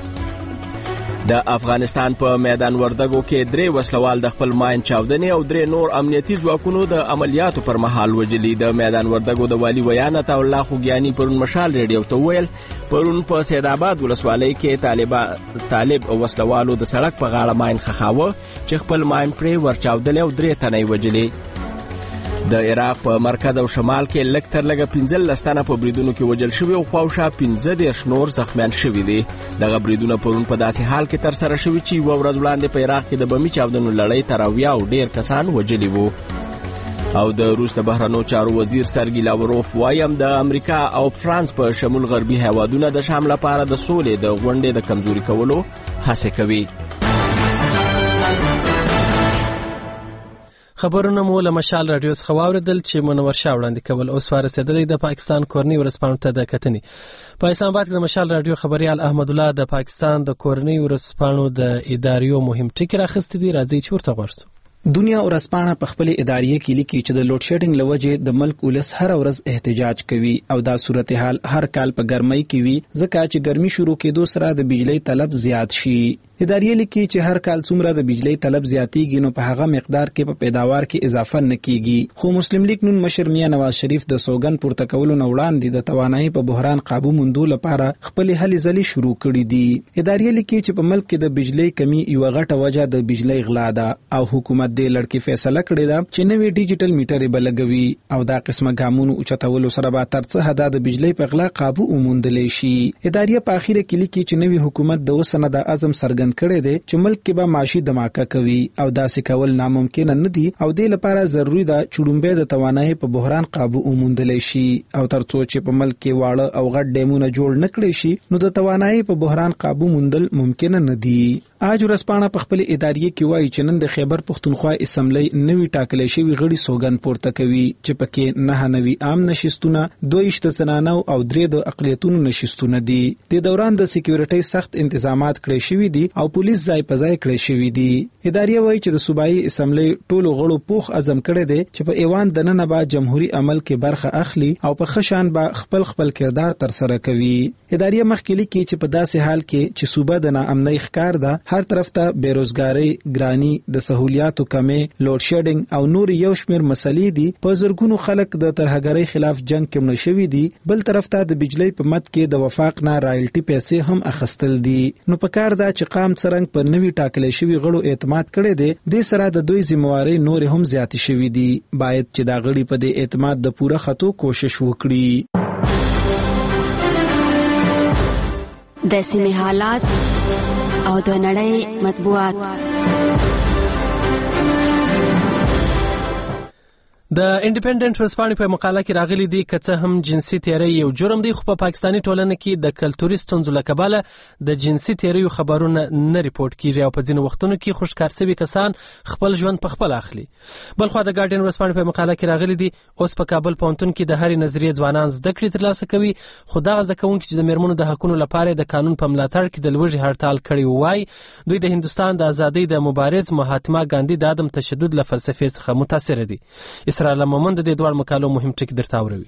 د افغانستان په میدان وردګو کې درې وسلوال د خپل ماین چاودنې او درې نور امنیتي ځواکونو د عملیاتو پر مهال وژلي. د میدان وردګو د والي ویان عطاالله خوږیاني پرون مشال ریډیو ته وویل پرون په سید آباد ولسوالۍ کې طالب طالب وسلوالو د سړک په غاړه ماین خښاوه چې خپل ماین پرې ورچاودلی او درې تنه یې وژلي. د عراق په مرکز او شمال کې لږ تر لږه پنځلس تنه په بریدونو کې وژل شوي او خواوشا پنځه دېرش نور زخمیان شوي دي. دغه بریدونه پرون په داسې حال کې ترسره شوي چې یوه ورځ وړاندې په عراق کې د بمي چاودنو لړۍ تر اویا او ډېر کسان وژلي وو. او د روس د بهرنیو چارو وزیر سرګي لاوروف وایم د امریکا او فرانس په شمول غربي هیوادونه د شام لپاره د سولې د غونډې د کمزوري کولو هڅې کوي. خبرونه مو له مشال رادیو څخه واوریدل چې منور شاه وړاندې کول. اوس ورسېدلی د پاکستان کورنۍ ورځپاڼو ته د کتنې. په اسلام آباد کې د مشال رادیو خبریال احمد الله د پاکستان د کورنۍ ورځپاڼو د اداریو مهم ټکي راخستی دي. راځي چې ورته غوړسو. دنیا ورځپاڼه په خپل اداریه کې لیکي چې د لوډ شیډینګ لوجې د ملک ولس هر ورځ احتجاج کوي او دا صورتحال هر کال په ګرمۍ کې وي ځکه چې ګرمي شروع کېدو سره د بجلی طلب زیات شي. اداریه لیکي چې هر کال څومره د بجلی طلب زیاتیږي نو په هغه مقدار کې په پیداوار کې اضافه نه کیږي. خو مسلم لیگ نون مشر میاں نواز شریف د سوګند پورته کولو نه وړاندې د توانایي په بحران قابو موندو لپاره خپل هلې ځلې شروع کړي دي. اداریه لیکي چې په ملک کې د بجلی کمی یو غټه وجه د بجلی غلا ده او حکومت دې لړکې فیصله کړې ده چې نوې ډیجیټل میټرې بلګوي او دا قسمه ګامونو اوچتولو سره به تر څه حد د بجلی په غلا قابو وموندلی شي. اداریه په اخیره کې لیکي چې نوې حکومت د اوسنه د عزم څرګند کړی دی چې ملک کې به معاشي دماکه کوي او داسې کول ناممکن نه دي او د لپاره ضروری ده چې لومبه د توانایي په بحران قابو وموندلی شي او ترڅو چې په ملک کې واړه او غټ ډیمونه جوړ نکړي شي نو د توانایي په بحران قابو موندل ممکن نه دي. اج ورځپاڼه په خپل اداریه کې وایي چې نن د خیبر پښتونخوا اسمبلی نوي ټاکلې شوی غړي سوګند پورته کوي چې پکې نه نوي عام نشستونه دوه اشت زنانو او درې د اقلیتونو نشستونه دي. د دوران د سکیورټي سخت انتظامات کړی شوی دي او پولیس ځای په ځای کړی شوی دي. اداریه وایي چې د صوبایي اسمبلی ټولو غړو پوخ عزم کړی دی چې په ایوان دننه به جمهوریت عمل کې برخه اخلي او په خشان به خپل خپل کردار تر سره کوي. اداریه مخکې لیکي چې په داسې حال کې چې صوبه د ناامنۍ ښکار ده هر طرف ته بیروزګاری ګرانی د سہولیاتو کمې لوډ شیډینګ او نور یو شمیر مسلې دي. په زرګونو خلک د ترهګرۍ خلاف جنگ کې مړه شوي دي. بل طرف ته د بجلی په مد کې د وفاق نه رایلټي پیسې هم اخیستل دي. نو په کار دا چې قام څرنګ پر نوي ټاکلې شوي غړو اعتماد کړی دی د سره د دوی ذمہواری نور هم زیاتې شوي دي. باید چې دا غړي په دې اعتماد د پوره خطو کوشش وکړي. د سیمې حالات او د نړۍ مطبوعات. د انډیپندنت ورځپاڼې په مقاله کې راغلي دي که څه هم جنسي تیری یو جرم دی خو په پاکستاني ټولنه کې د کلتوري ستونزو له کبله د جنسي تیریو خبرونه نه ریپورټ کیږي او په ځینو وختونو کې خوشکار شوي کسان خپل ژوند په خپل اخلي. بلخوا د ګارډین ورځپاڼې په مقاله کې راغلي دي اوس په کابل پوهنتون کې د هرې نظریې ځوانان زده کړې ترلاسه کوي خو دغه زده کوونکي چې د میرمنو د حقونو لپاره د قانون په ملاتړ کې د لوږې هړتال کړی وای دوی د هندوستان د ازادۍ د مبارز مهاتما ګاندي د عدم تشدد له فلسفې څخه متاثره دي. اسرائیل مومند د دوه مقالو مهم ټکي درته اوري.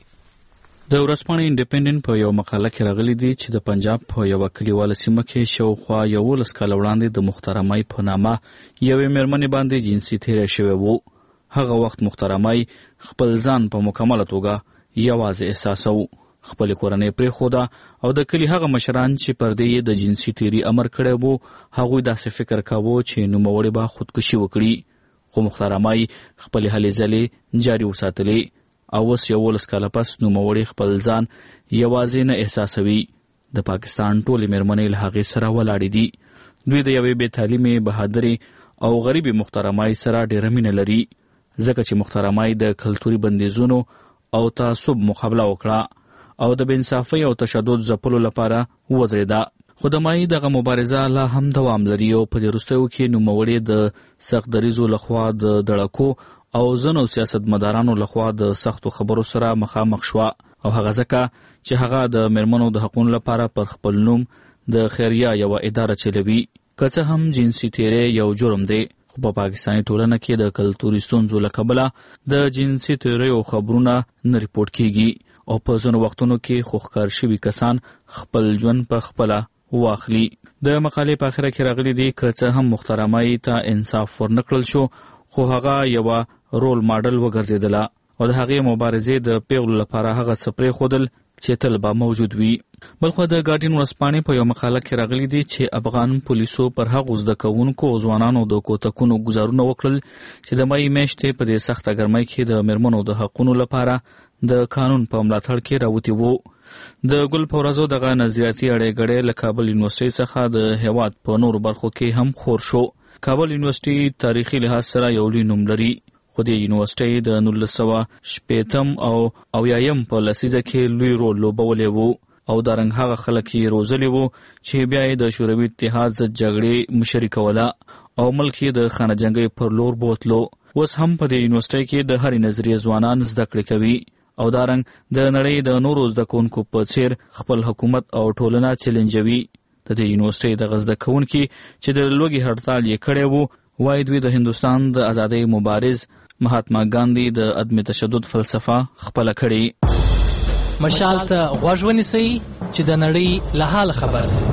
د ورځپاڼې انډیپندنت په یو مقاله کې راغلي دي چې د پنجاب په یو کلیواله سیمه کې شاوخوا یولس کاله وړاندې د محترمای په نامه یوې میرمنې باندې جنسي تیری شوی وو. هغه وخت محترمای خپل ځان په مکمله توګه یوازې احساسو. خپل کورنۍ پرېښوده او د کلي هغه مشران چې پر دې د جنسي تیری امر کړی وو هغوی داسې فکر کاوه چې نوموړی به خودکشي وکړي خو مختارمای خپل هلې ځلې جاري وساتلې او اوس یولس کاله پس نوموړی خپل ځان یوازې نه احساسوي. د پاکستان ټولې میرمنې له هغې سره ولاړې دي. دوی د یوې بې تعلیمې بهادرې او غریبې مختارمای سره ډېره مینه لري ځکه چې مختارمای د کلتوري بندیزونو او تعصب مقابله وکړه او د بېانصافۍ او تشدد ځپلو لپاره ودرېده. خو د مای دغه مبارزه لا هم دوام لري او په دې وروستیو کې نوموړی د سخت دریځو لخوا د دړکو او ځینو سیاستمدارانو لخوا د سختو خبرو سره مخامخ شوه او هغه ځکه چې هغه د میرمنو د حقونو لپاره پر خپل نوم د خیریه یوه اداره چلوي. که څه هم جنسي تیری یو جرم دی خو په پاکستاني ټولنه کې د کلتوري ستونزو له کبله د جنسي تیریو خبرونه نه ریپورټ کیږي او په ځینو وختونو کې خوښکار شوي کسان خپل ژوند په خپله واخلي. د مقالې په اخره کې راغلي دي که څه هم محترمای ته انصاف ورنکړل شو خو هغه یوه رول ماډل وګرځېدله او د هغې مبارزې د پیغلو لپاره هغه څه پرېښودل چې تل به موجود وي. بلخوا د ګارډین ورځپاڼې په یو مقاله کې راغلي دي چې افغان پولیسو پر هغو زده کوونکو او ځوانانو د کوتکونو ګزارونه وکړل چې د مای میاشتې په دې سخته ګرمۍ کې د میرمنو د حقونو لپاره د قانون په ملاتړ کې راوتي وو. د ګل په ورځو دغه نظریاتي اړې ګړې له کابل یونیورسټۍ څخه د هیواد په نورو برخو کې هم خور شو. کابل یونیورسټۍ تاریخي لحاظ سره یو لوی نوم لري خو د یونیورسټۍ د نولس سوه شپېتم او اویایم په لسیزه کې لوی رول لوبولی وو او دارنګ هغه خلک یې روزلی وو چې بیا یې د شوروي اتحاد ضد جګړې مشري کوله او ملک یې د خانه جنګۍ پر لور بوتلو. اوس هم په دې یونیورسټۍ کې د هرې نظریې ځوانان زده کړې کوي او دارنګ د نړۍ د نورو زده کوونکو په څیر خپل حکومت او ټولنه چیلنجوي. د دې یونیورسټۍ دغه زده کوونکي چې د لوږې هړتال یې کړی وو وایي دوی د هندوستان د ازادۍ مبارز مهاتما ګاندي د عدم تشدد فلسفه خپله کړې. مشال ته غوږ ونیسئ چې د نړۍ له حال خبر سئ.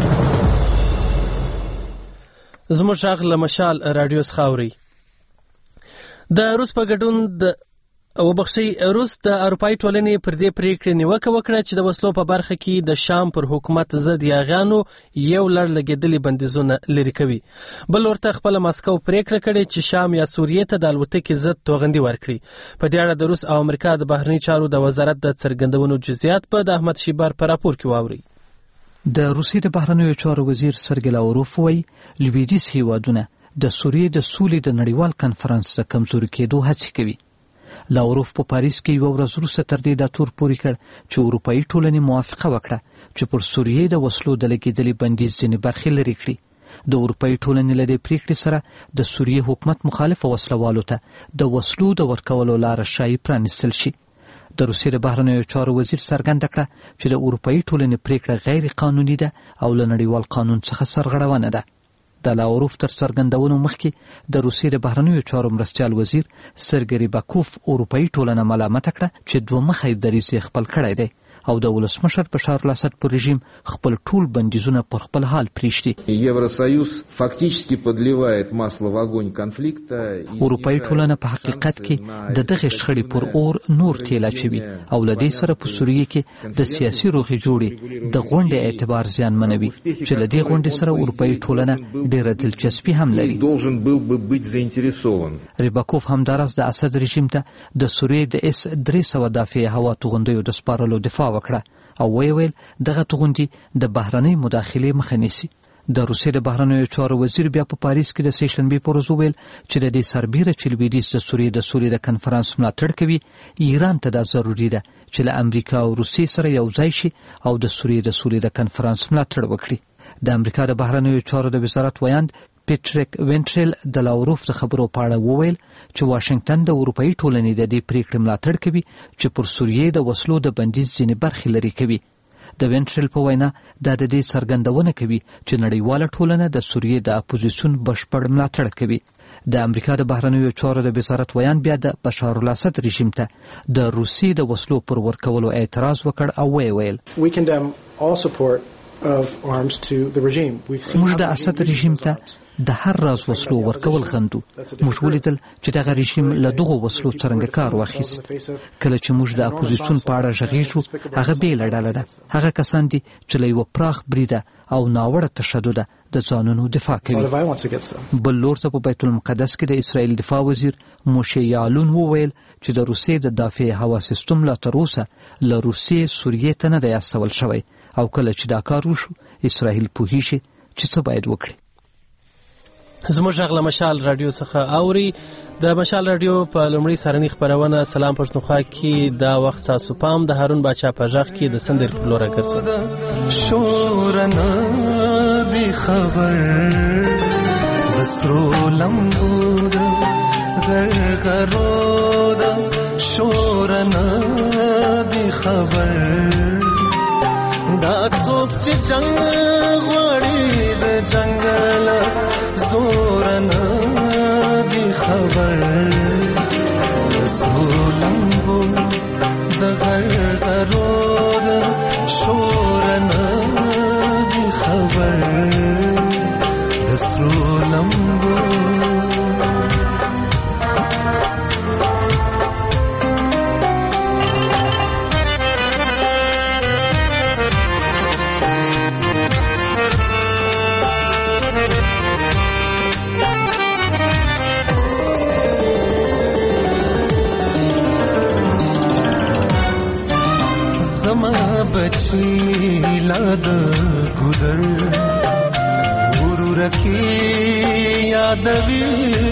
زموږ غږ له مشال راډیو څخه اورئ. د روس په ګډون د وبخښئ روس د اروپایي ټولنې پر دې پریکړې نیوکه وکړه چې د وسلو په برخه کې د شام پر حکومت ضد یاغیانو یو لړ لګېدلي بندیزونه لرې کوي. بل ورته خپله ماسکو پریکړه کړې چې شام یا سوریې ته د الوتکې ضد توغندي ورکړي. په دې اړه د روس او امریکا د بهرني چارو د وزارت د څرګندونو جزئیات په د احمد شیبار په راپور کې واورئ. د روسیې د بهرنیو چارو وزیر سرګی لاوروف وایي لویدیځ هیوادونه د سوریې د سولې د نړیوال کنفرانس د کمزوري کېدو هڅې کوي. لاوروف په پاریس کې یو ورځ وروسته تر دې دا تور پورې کړ چې اروپایي ټولنې موافقه وکړه چې پر سوریې د وسلو د لګېدلي بندیز ځینې برخې لرې کړي. د اروپایي ټولنې له دې پریکړې سره د سوریې حکومت مخالفه وسلوالو ته د وسلو د ورکولو لاره ښایي پرانیستل شي. د روسیې د بهرنیو چارو وزیر څرګنده کړه چې د اروپایي ټولنې پریکړه غیر قانوني ده او له نړیوال قانون څخه سرغړونه ده. د لاوروف تر څرګندونو مخکې د روسیې د بهرنیو چارو مرستیال وزیر سرګی ریباکوف اروپایي ټولنه ملامته کړه چې دوه مخی دریځ یې خپل کړی دی او د ولسمشر بشار الاسد پر رژیم خپل ټول بندیزونه پر خپل حال پریږدي. یورسایوس فاکتیشکی подливает масло в огонь конфликта. اروپایي ټولنه په حقیقت کې د دغه شخړې پر اور نور تیل اچوي او له دې سره په سوریې کې د سیاسي روغې جوړې د غونډې اعتبار زیانمنوي چې له دې غونډې سره اروپایي ټولنه ډېره دلچسپي هم لري. должен был бы быть заинтересован. ریباکوف همداراز د اسد رژیم ته د سوریې د اس درې سوه دافعې هوا توغندیو د سپارلو دفاع وکړه او ویل دغه توغندي د بهرنۍ مداخلې مخه نیسي. د روسیې د بهرنیو چارو وزیر بیا په پاریس کې د سه شنبې په ورځ وویل چې د دې سربیره چې لویدیځ د سوریې د سولې د کنفرانس ملاتړ کوي، ایران ته دا ضروري ده چې له امریکا او روسیې سره یو ځای شي او د سوریې د سولې د کنفرانس ملاتړ وکړي. د امریکا د بهرنیو چارو د وزارت ویاند پیټریک وینټریل د لاوروف د خبرو په اړه وویل چې واشنگټن د اروپایي ټولنې د دې پریکړې ملاتړ کوي چې پر سوریې د وسلو د بندیز ځینې برخې لرې کوي. د وینټریل په وینا دا د دې څرګندونه کوي چې نړیواله ټولنه د سوریې د اپوزیسیون بشپړ ملاتړ کوي. د امریکا د بهرنیو چارو د وزارت ویاند بیا د بشار الاسد رژیم ته د روسیې د وسلو پر ورکولو اعتراض وکړ او ویل موږ د اسد رژیم ته د هر راز وسلو ورکول غندو. موږ ولیدل چې دغه رژیم له دغو وسلو څرنګه کار واخیست. کله چې موږ د اپوزیسیون په اړه غږیږو، هغه بیله ډله ده. هغه کسان دي چې له یوه پراخ بریده او ناوړه تشدده د ځانونو دفاع کوي. بل لور ته په بیت المقدس کې د اسرائیل دفاع وزیر موشه یالون وویل چې د روسیې د دافع هوا سیستم لا تر اوسه له روسیې سوریې ته نه دی استول شوی او کله چې دا کار وشو اسرائیل پوهیږي چې څه باید وکړي. زموږ غږ له مشال رادیو څخه اوري. د مشال رادیو په لومړی سرنی خبرونه سلام پښتونخوا کې دا وخت تاسو پام د هارون باچا په غږ کې د سندر فلوره ګرځو. شورنا دی خبر وسرو لمبود غرغرود شورنا دی خبر دا څوک چې جنگ غواړي د جنگل زورنا دی خبر رسولمبو د غرغرود شورنا دی خبر رسولمبو बची लाद गुदर गुरु रखी यादवी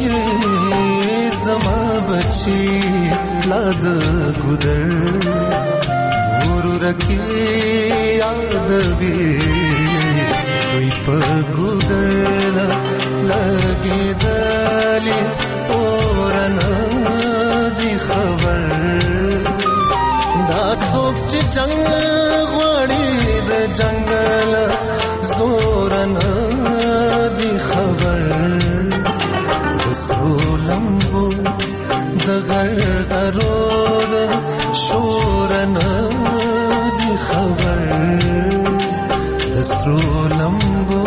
जमा बची लाद गुदर गुरु रखी यादवी कोई पगुदर लगे दली और दी खबर دا څوک چې جنگ غواړي د جنگل زورنا دی خبر رسولمبو د غرغرود شورنا دی خبر رسولمبو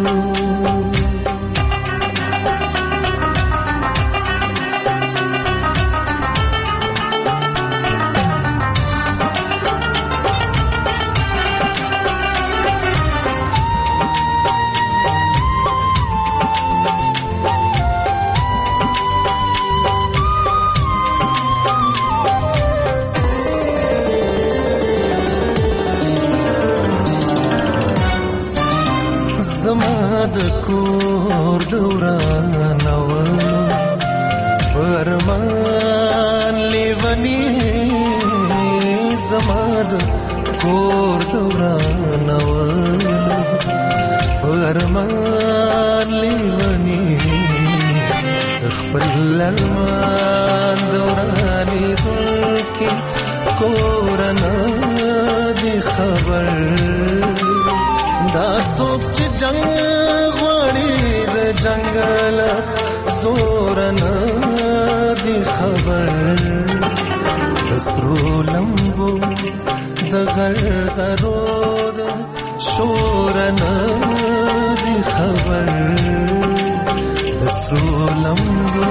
زماد کور دوران اول فرمان لیونی زماد کور دوران اول فرمان لیونی خپل للمان دورانی دلکی کورنا دی خبر دا څوک چې جنگ غواړي د جنگل زورنا دی خبر رسرو لمبو د غرغرود شورنا دی خبر رسرو لمبو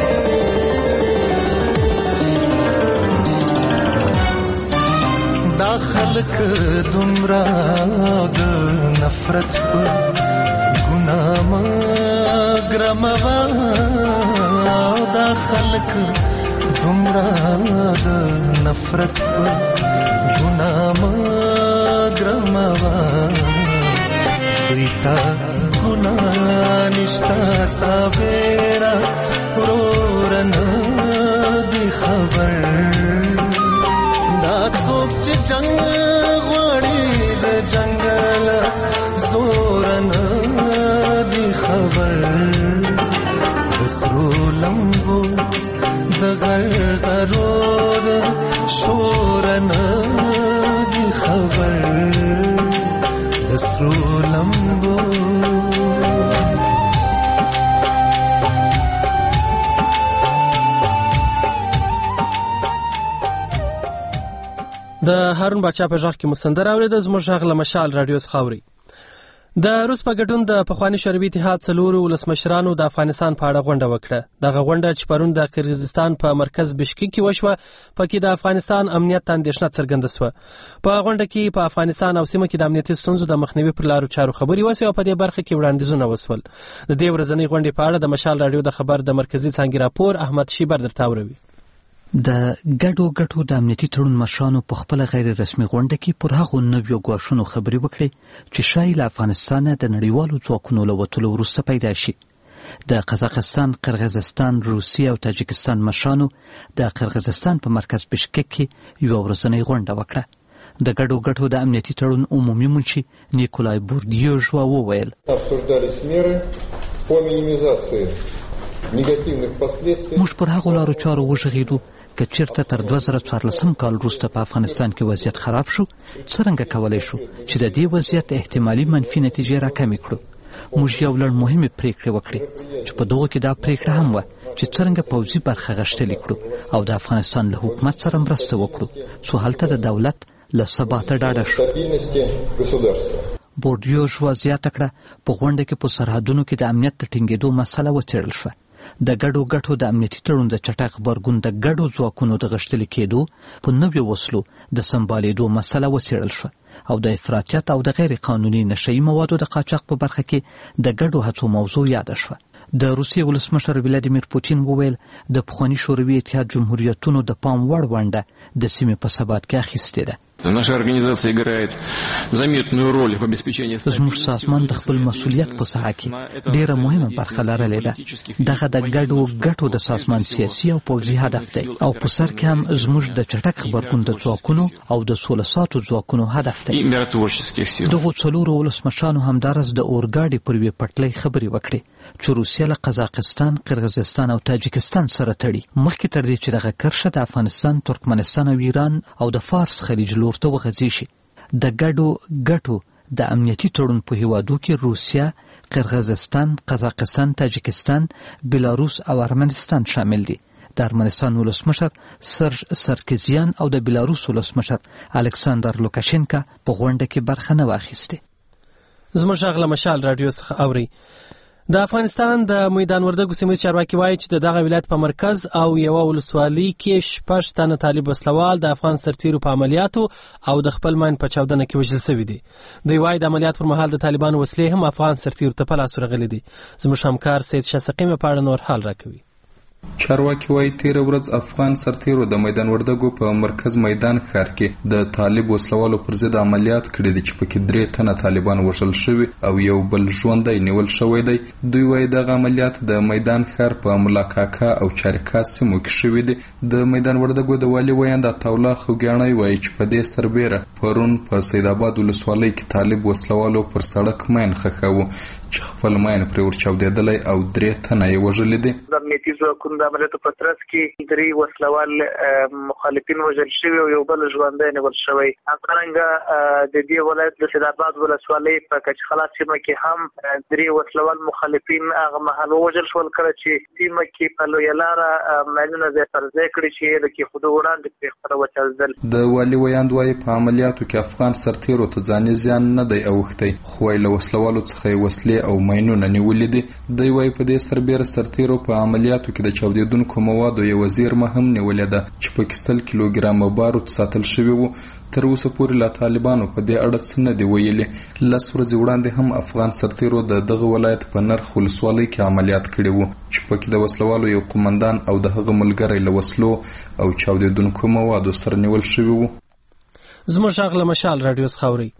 دا خلق دومره د نفرت په ګناه مګرموا دا خلق دومره د نفرت په ګناه مګرموا ریتا ګناه نشتا سابرا ورن دی خبر دا څوک چې جنگ غواړي د جنگل زورن دی خبر دسرو لمبو د غرغرو شورن دی خبر دسرو لمبو د هارون باچا په ژغ کې مسندر اورید زموږ ژغ له مشال رادیو څخه اوري. د روس په ګډون د پخوانی شوروي اتحاد څلورو ولسمشرانو د افغانستان په اړه غونډه وکړه. دغه غونډه چې پرون د قرغیزستان په مرکز بشکک کې وشوه پکې د افغانستان امنیت اندېښنه څرګنده شوه. په غونډه کې په افغانستان او سیمه کې د امنیتي ستونزو د مخنیوي پر لارو چارو خبرې وشوې او په دې برخه کې وړاندیزونه وشول. د دې ورځنۍ غونډې په اړه د مشال رادیو د خبر د مرکزی څانګې راپور احمد شیبر درته اوري. د ګډو ګټو د امنیتي تړون مشرانو په خپل غیر رسمي غونډه کې پر هغو نویو ګواښونو خبرې وکړې چې شایي له افغانستان د نړیوالو ځواکونو له وتلو وروسته پیدا شي. د قزاقستان، قرغیزستان، روسیې او تاجکستان مشرانو د قرغیزستان په مرکز بشکک کې یوه ورځنۍ غونډه وکړه. د ګډو ګټو د امنیتي تړون عمومي منشي نیکولای بوردیوژوا وویل موږ پر هغو لارو چارو وغږېدو که چېرته تر دوه زره څوارلسم کال وروسته په افغانستان کې وضعیت خراب شو څرنګه کولی شو چې د دې وضعیت احتمالي منفي نتیجې راکمې کړو. موږ یو لړ مهمې پریکړې وکړې چې په دغو کې دا پریکړه هم وه چې څرنګه پوځي برخه غښتلې کړو او د افغانستان له حکومت سره مرسته وکړو څو هلته د دولت له ثباته ډاډه شو. بوردیوژوا زیاته کړه په غونډه کې په سرحدونو کې د امنیت د ټینګېدو مسله وڅېړل شوه. د ګډو ګټو د امنیتي تړون د چټک غبرګون د ګډو ځواکونو د غښتلي کېدو په نویو وسلو د سمبالېدو مسله وڅېړل شوه او د افراطیت او د غیر قانوني نشهیي موادو د قاچاق په برخه کې د ګډو هڅو موضوع یاده شوه. د روسیې ولسمشر ولادیمیر پوتین وویل د پخواني شوروي اتحاد جمهوریتونو د پام وړ ونډه د سیمې په ثبات کې اخیستې ده. زموږ سازمان د خپل مسؤلیت په ساحه کې ډیره مهمه برخه لرلې ده. دغه د ګډو ګټو د سازمان سیاسي او پوځي هدف دی او په سر کې هم زموږ د چټک غبرګون د ځواکونو او د سوله ساتو ځواکونو هدف دی. دغو څلورو ولسمشرانو همدارس د اورګاډي پر یوې پټلۍ خبرې وکړې چې روسیه له قزاقستان، قرغیزستان او تاجکستان سره تړي مخکې تر دې چې دغه کرښه د افغانستان، ترکمنستان او ایران او د فارس خلیج لور ته وغځي شي. د ګډو ګټو د امنیتي تړون په هیوادو کې روسیه، قرغیزستان، قزاقستان، تاجکستان، بلاروس او ارمنستان شامل دي. د ارمنستان ولسمشر سرج سرکزیان او د بلاروس ولسمشر الکساندر لوکاشینکا په غونډه کې برخه نه واخیسته. زموږ غږ مشال رادیو څخه اوري. د افغانستان د میدان وردګو سیمې چارواکي وایي چې د دغه ولایت په مرکز او یوه ولسوالۍ کې شپږ تنه طالب وسلوال د افغان سرتیرو په عملیاتو او د خپل ماین په چاودنه کې وژل شوي دي. دوی وایي د عملیات پر مهال د طالبانو وسلې هم افغان سرتیرو ته په لاس ورغلي دي. زموږ همکار سید شاسقی مې په اړه نور حال راکوي. چارواکي وایي تیره ورځ افغان سرتیرو د میدان وردګو په مرکز میدان ښار کې د طالب وسلوالو پر ضد عملیات کړي دي چې پکې درې تنه طالبان وژل شوي او یو بل ژوندی نیول شوی دی. دوی وایي دغه عملیات د میدان ښار په ملاکاکا او چارکا سیمو کې شوي دي. د میدان وردګو د والي ویاند عطاالله خوګیاڼی وایي چې په دې سربیره پرون په سید آباد ولسوالۍ کې طالب وسلوالو پر سړک ماین خښاوه چې خپل ماین پرې ورچاودېدلی او درې تنه یې وژلي دي. امنیتي ځواکونو د عملیاتو په ترڅ کې درې وسلوال مخالفین وژل شوي او یو بل ژوندی نیول شوی. همدارنګه د دې ولایت د سید آباد ولسوالۍ په کچخلا سیمه کې هم درې وسلوال مخالفین هغه مهال ووژل شول کله چې سیمه کې په لویه لاره ماینونه ځای پر ځای کړي چې د کېښودو وړاندې پرې خپاره وچاودل. د والي ویاند وایي په عملیاتو کې افغان سرتیرو ته ځاني زیان نه دی اوښتی خو یې له وسلوالو څخه یې وسلې او ماینونه نیولي دي. دوی وایي په دې سربیره سرتیرو په عملیاتو کې د چاودیدونکو موادو یو زیرمه هم نیولې ده چې په کې سل کیلوګرام بارود ساتل شوي وو. تر اوسه پورې لا طالبانو په دې اړه څه نه دي ویلي. لس ورځې وړاندې هم افغان سرتیرو د دغه ولایت په نرخ ولسوالۍ کې عملیات کړي وو چې په کې د وسلوالو یو قومندان او د هغه ملګری له وسلو او چاودیدونکو موادو سره نیول شوي وو. زموږ غږ له مشال راډیو څخه اورئ.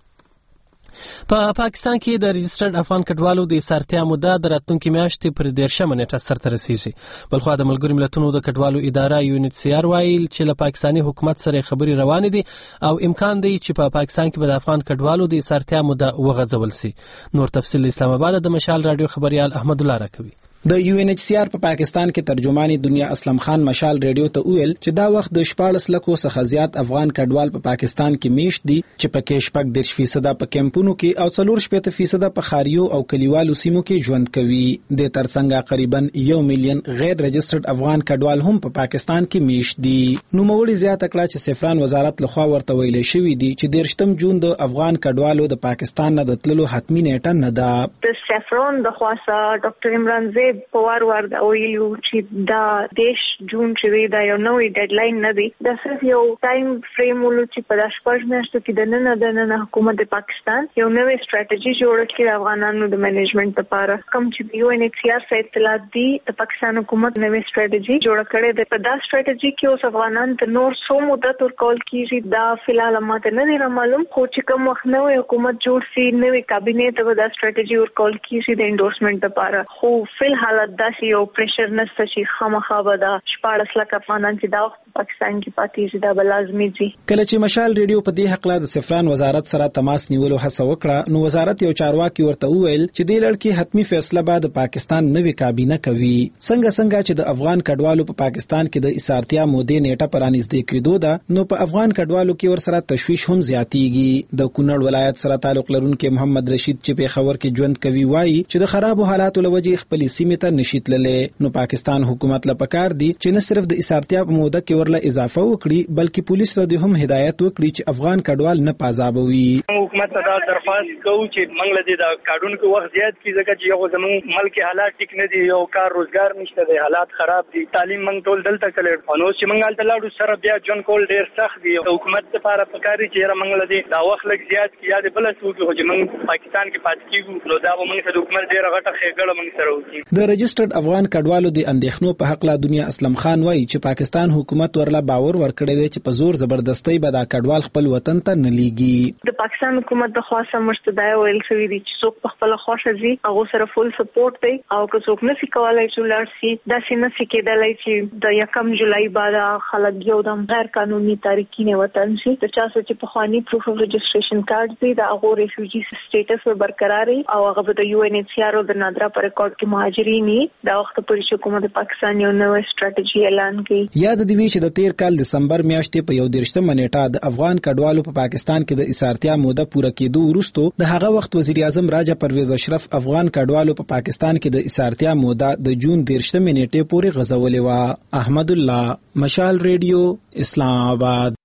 په پا پاکستان کې د رجسټرډ افغان کډوالو د ایثارتیا موده د راتلونکي میاشتې پر دیرشمه نیټه سرته رسیږي. بلخوا د ملګرو ملتونو د کډوالو اداره یو ان ایچ سی آر وایي چې له پاکستاني حکومت سره خبري روانې دي او امکان دی چې په پا پاکستان کې به د افغان کډوالو د ایثارتیا موده وغځول شي. نور تفصیل اسلام آباد د مشال راډیو خبريال احمد الله راکوي. د یو ان ایچ سی آر په پا پاکستان کې ترجمان دنیا اسلم خان مشال ریډیو ته ویل چې دا وخت د شپاړس لکو څخه زیات افغان کډوال په پا پاکستان کې میشت دي چې په کې شپږ دېرش فیصد په کیمپونو کې او څلور شپږ فیصد په خاریو او کلیوالو سیمو کې ژوند کوي. د ترڅنګ قریبا یو میلیون غیر رجسټرډ افغان کډوال هم په پا پاکستان کې میشت دي. نو موړي زیاته کړه چې سفران وزارت لخوا ورته ویل شوی دی چې دیرشتم جون د افغان کډوالو د پاکستان نه د تللو حتمی نیټه نه ده. د سفران د خاصه ډاکټر عمران زید په وار ور دا ویلو چې دا دیش جون چې دا یو نوې ډیډلاین نه دی. دا صرف یو ټایم فریم ولو چې په داشپږ میاشتو کې د نن د نن حکومت د پاکستان یو نوې ستراتیژي جوړه کړې د افغانانو د منیجمنت لپاره. کوم چې یو ان ایچ سی آر سره اطلاعات دي د پاکستان حکومت نوې ستراتیژي جوړه کړې ده. په دا ستراتیژي کې اوس افغانان ته نور څو مدت ورکول کیږي دا فلحال ماته نه دی معلوم، خو چې کوم وخت نوې حکومت جوړ شي نوې کابینه ته دا ستراتیژي ورکول کیږي د انډورسمنت لپاره. خو فلحال داسې یو پریشر نشته چې خامخا به دا شپاړس لکه افغانان چې دا وخت پاکستان کې پاتې شي دا به لازمي دي. کله چې مشال ریډیو په دې حق لا د سفران وزارت سره تماس نیولو هڅه وکړه نو وزارت یو چارواکي ورته وویل چې دې لړ کې حتمی فیصله بعد پاکستان نوې کابینه کوي. څنګه څنګه چې د افغان کډوالو په پاکستان کې د ایثارتیا مودې نیټه پرانیزدې کېدو ده نو په افغان کډوالو کې ورسره تشویش هم زیاتېږي. د کونړ ولایت سره تعلق لرونکي محمد رشید چې په خبر کې ژوند کوي وایي چې د خرابو حالاتو لوجې خپل سیمه ته نشي تللې. نو پاکستان حکومت له پکار دی چې نه صرف د ایثارتیا په موده کې ورله اضافه وکړي بلکې پولیس ته هم هدایت وکړي چې افغان کډوال نه پازابوي. حکومت ته دا درخواست کوو چې موږ له د کارونکو وخت زیات کی ځکه چې یو زموږ ملک حالات ټیک نه دي، یو کار روزګار نشته دی، حالات خراب دي، تعلیم موږ ټول دلته کړل نو چې موږ دلته لاړو سره بیا جون کول ډیر سخت دی. حکومت لپاره پکاري چې موږ له دا وخت لږ زیات کی یاد بل څه وکړو چې موږ پاکستان کې پات کیږو نو دا موږ ته حکومت ډیر غټه خېګړه موږ سره وکړي. د رجسټرډ افغان کډوالو د اندېښنو په حق لا دنیا اسلم خان وایي چې پاکستان حکومت ورله باور ورکړی دی چې په زور زبردستۍ به دا کډوال خپل وطن ته نه لیږي. د پاکستان حکومت د خاصه مشتدای ویل شوی دی چې څوک په خپل خوښه ځي هغه سره فول سپورټ دی او که څوک نشي کولای چې لاړ شي دا څنګه نشي کېدلای چې د یکم جولای بعد خلک یو د غیر قانوني تارکین وطن شي. د چا چې په خواني پروف اف رجسټریشن کارت دی دا هغه ریفیوجی سټیټس به برقرار وي او هغه د یو ان ایچ سی آر او د نادرا پر ریکارډ کې مهاجرین دا وخت پورې حکومت پاکستان یو نوې ستراتیژي اعلان کړي. یاد دی چې د تیر کال دسمبر میاشتې په یو دیرشتمه نیټه د افغان کډوالو په پاکستان کې د ایثارتیا موده پوره کېدو وروسته د هغه وخت وزیر اعظم راجا پرویز اشرف افغان کډوالو په پاکستان کې د ایثارتیا موده د جون دیرشتمه نیټې پورې غځولې و. احمد الله، مشال ریډیو، اسلام آباد.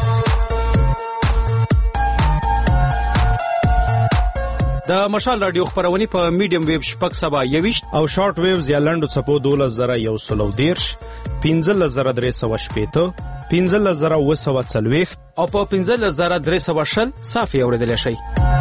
د مشال رادیو خبرونه په میډیم ویو شپږ سبا یويشت او شارټ ویوز یا لنډو څپو دولس زره یو سلو دیرش پنځلس زره درې سوه شپېته پنځلس زره اوه سوه څلوېښت او په پنځلس زره درې سوه شل صافي اورېدلی شئ.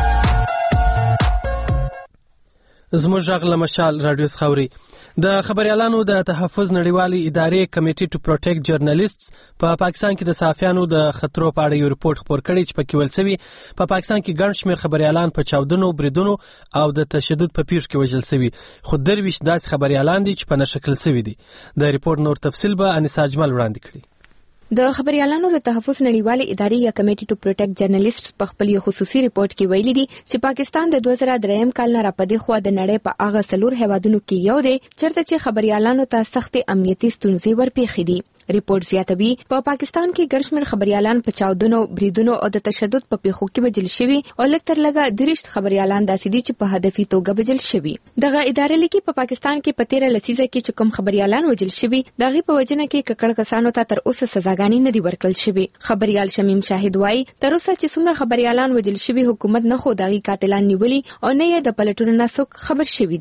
زموږ غږ له مشال رادیو څخه اورئ. د خبريالانو د تحفظ نړیوالې ادارې کمیټي ټو پروټیکټ جرنالیسټس په پاکستان کې د صحافیانو د خطرو په اړه یو ریپورت خپور کړی چې پکې ویل شوی په پاکستان کې ګڼ شمېر خبريالان په چاودنو، بریدونو او د تشدد په پیښو کې وژل شوي، خو درویشت داسې خبريالان دي چې په نشه کړل شوي دي. د ریپورت نور تفصیل به انیسا اجمل وړاندې کړي. د خبريالانو د تحفظ نړیوالې ادارې یا کمیټي ټو پروټیکټ جرنالیسټس په خپل یو خصوصي ریپورت کې ویلي دي چې پاکستان د دوه زره درې کال نه راپدې خو د نړۍ په هغه څلور هیوادونو کې یو دی چېرته چې خبريالانو ته سختې امنیتي ستونزې ورپېښې دي. ریپورت زیاتوي په پا پاکستان کې ګڼ شمېر خبريالان په چاودنو، بریدونو او د تشدد په پیښو کې وژل شوي او لږ تر لږه دېرش خبريالان داسې دي چې په هدفي توګه وژل شوي. دغه ادارې لیکي په پاکستان کې په تیره لسیزه کې چې کوم خبريالان وژل شوي د هغې په وجنه کې ککړ کسانو ته تر اوسه سزاګانې نه دي ورکړل شوي. خبريال شمیم شاهد وایي تر اوسه چې څومره خبريالان وژل شوي حکومت نه خو د هغې قاتلان نیولي او نه یې د پلټونو نه څوک خبر شوي دي.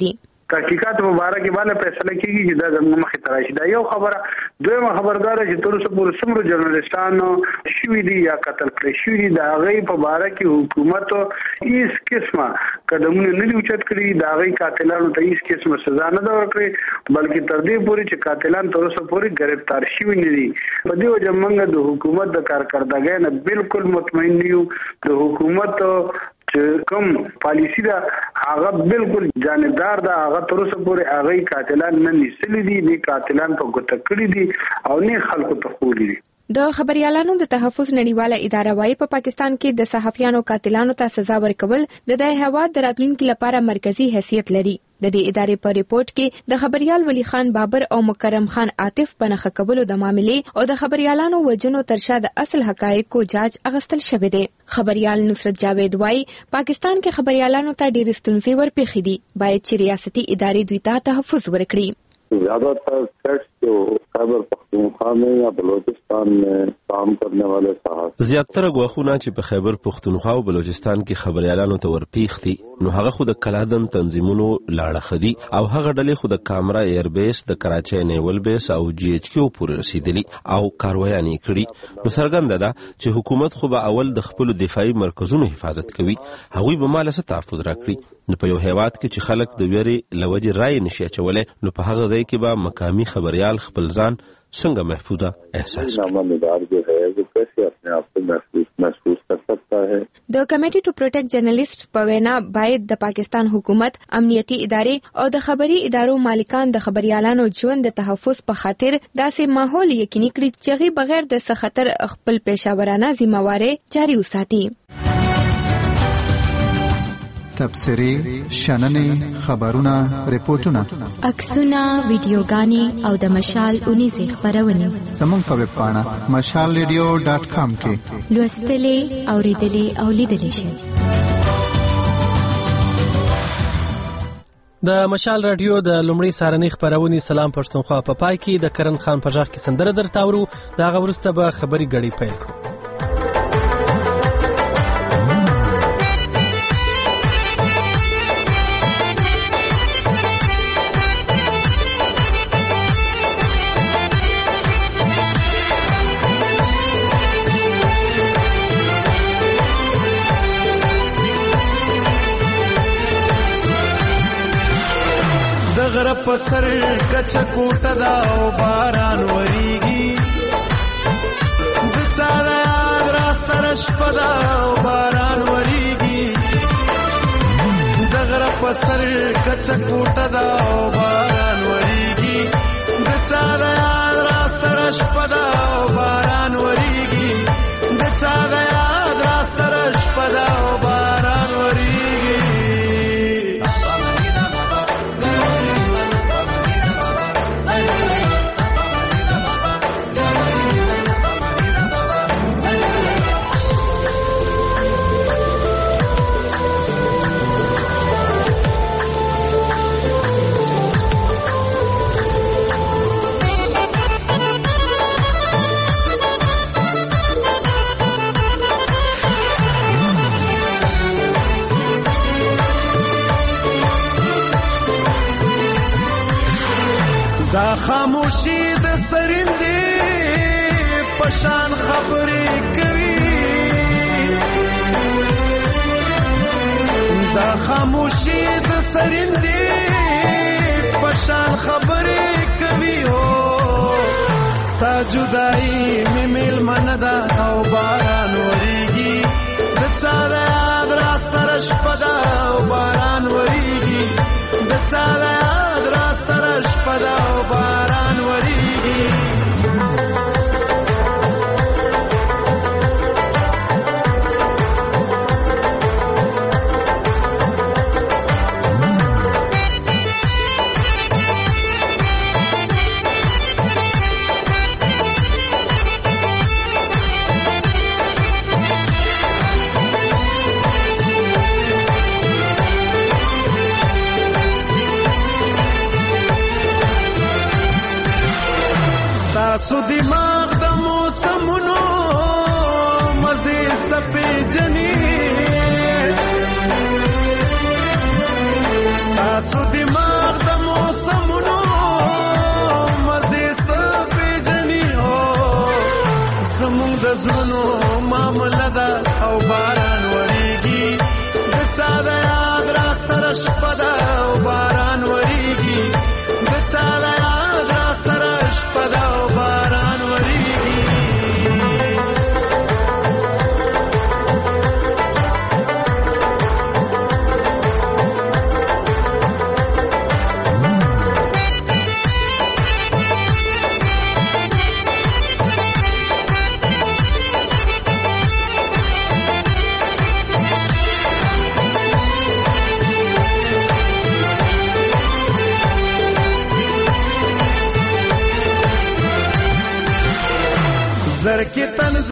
تحقیقات مبارک باندې فیصله کیږي چې دا زموږ مخې ته راشي. دا یو خبره. دویمه خبردار چې تر اوسه پورې څومره ژورنالیستانو شوي دي یا قتل کړي شوي دي د هغوی په باره کې حکومت هیڅ قسمه قدمونه نه دي اوچت کړي. د هغوی قاتلانو ته هیڅ قسمه سزا نه ده ورکړې، بلکې تر دې پورې چې قاتلان تر اوسه پورې ګرفتار شوي نه دي. په دې وجه موږ د حکومت د کارکردګۍ نه بالکل مطمئن نه یو. د حکومت چې کوم پالیسی ده هغه بالکل جانبدار ده. هغه تر اوسه پورې هغه قاتلان نه نیسلي دي، نه قاتلان په ګوته کړي دي او نه خلکو ته ښودلي دي. د خبريالانو د تحفظ نړیواله اداره وايي په پاکستان کې د صحافیانو قاتلانو ته سزا ورکول د دې هیواد د راتلونکو لپاره مرکزی حیثیت لري. د دې ادارې په ریپورت کې د خبريال ولی خان بابر او مکرم خان عاطف په نخښه کولو د معاملې او د خبريالانو وجنو ترشا د اصل حقایقو جاج اغستل شوې ده. خبريال نصرت جاوید وايي پاکستان کې خبريالانو ته ډېر ستونزې ورپېښې دي، باید چې ریاستي ادارې دوی ته تحفظ ورکړي. ज्यादातर सेट्स जो खैबर पख्तूनख्वा में या बलूचिस्तान में काम करने वाले साहब زیاتره غواخونه چې په خیبر پختونخوا او بلوچستان کې خبريالانو ته ورپیښتي نو هغه خو د کلادم تنظیمونو لاړه خدي او هغه ډلې خو د کامرا ایر بیس د کراچۍ نیول بیس او جی ایچ کیو پورې رسیدلی او کاروایي کړي. نو څرګنده ده چې حکومت خو به اول د خپل دفاعي مرکزونو حفاظت کوي، هغوی به مال څه تحفظ راکړي. نو په یو هیواد کې چې خلک د ویري لوجې رائے نشي اچولای نو په هغه ځای کې به مقامی خبريال خپل ځان څنګه محفوظه احساس نامدار جو ہے وہ کیسے اپنے آپ کو محفوظ محسوس کر سکتا ہے. د کمیټي ټو پروټیکټ جرنالیست په وینا باید د پاکستان حکومت، امنیتي ادارې او د خبري ادارو مالکان د خبريالانو ژوند د تحفظ په خاطر داسې ماحول یقیني کړي چې بغیر د څه خطر خپل پیشاورانه ذمہواری جاري وساتي. تبصری، شننې، خبرونه، ریپورتونه، عکسونه، ویډیوګانې او د مشال اونیزه خبرونه زموږ په ویب پاڼه مشال ریډیو ډاټ کام کې لوستلې، اوریدلې او لیدلې شئ. د مشال رادیو د لومړی سارنې خبرونه سلام پښتونخوا په پای کې د کرن خان په ځخ کې سندره درتاورو دا غوړسته به خبري غړي پیل کړو. غره پسر کچ کوټه دا او باران وریږي د څاله را سره شپدا او باران وریږي د غره پسر کچ کوټه دا او باران وریږي د څاله را سره شپدا او باران وریږي د څاله را سره شپدا او باران وریږي. دا خاموشي د سرندې پشان خبرې کوي، دا خاموشي د سرندې پشان خبرې کوي. او ستا جدائی می میل من دا او باران وریږي د چا د یاد را سره شپدا او باران وریږي د چا د یاد را سره شپدا او باران وریږي. زړونو معامله ده او باران وریږي د چا د یاد را سره شپه ده او باران وریږي د چا د یاد را سره شپه ده او باران وریږي زر کې تن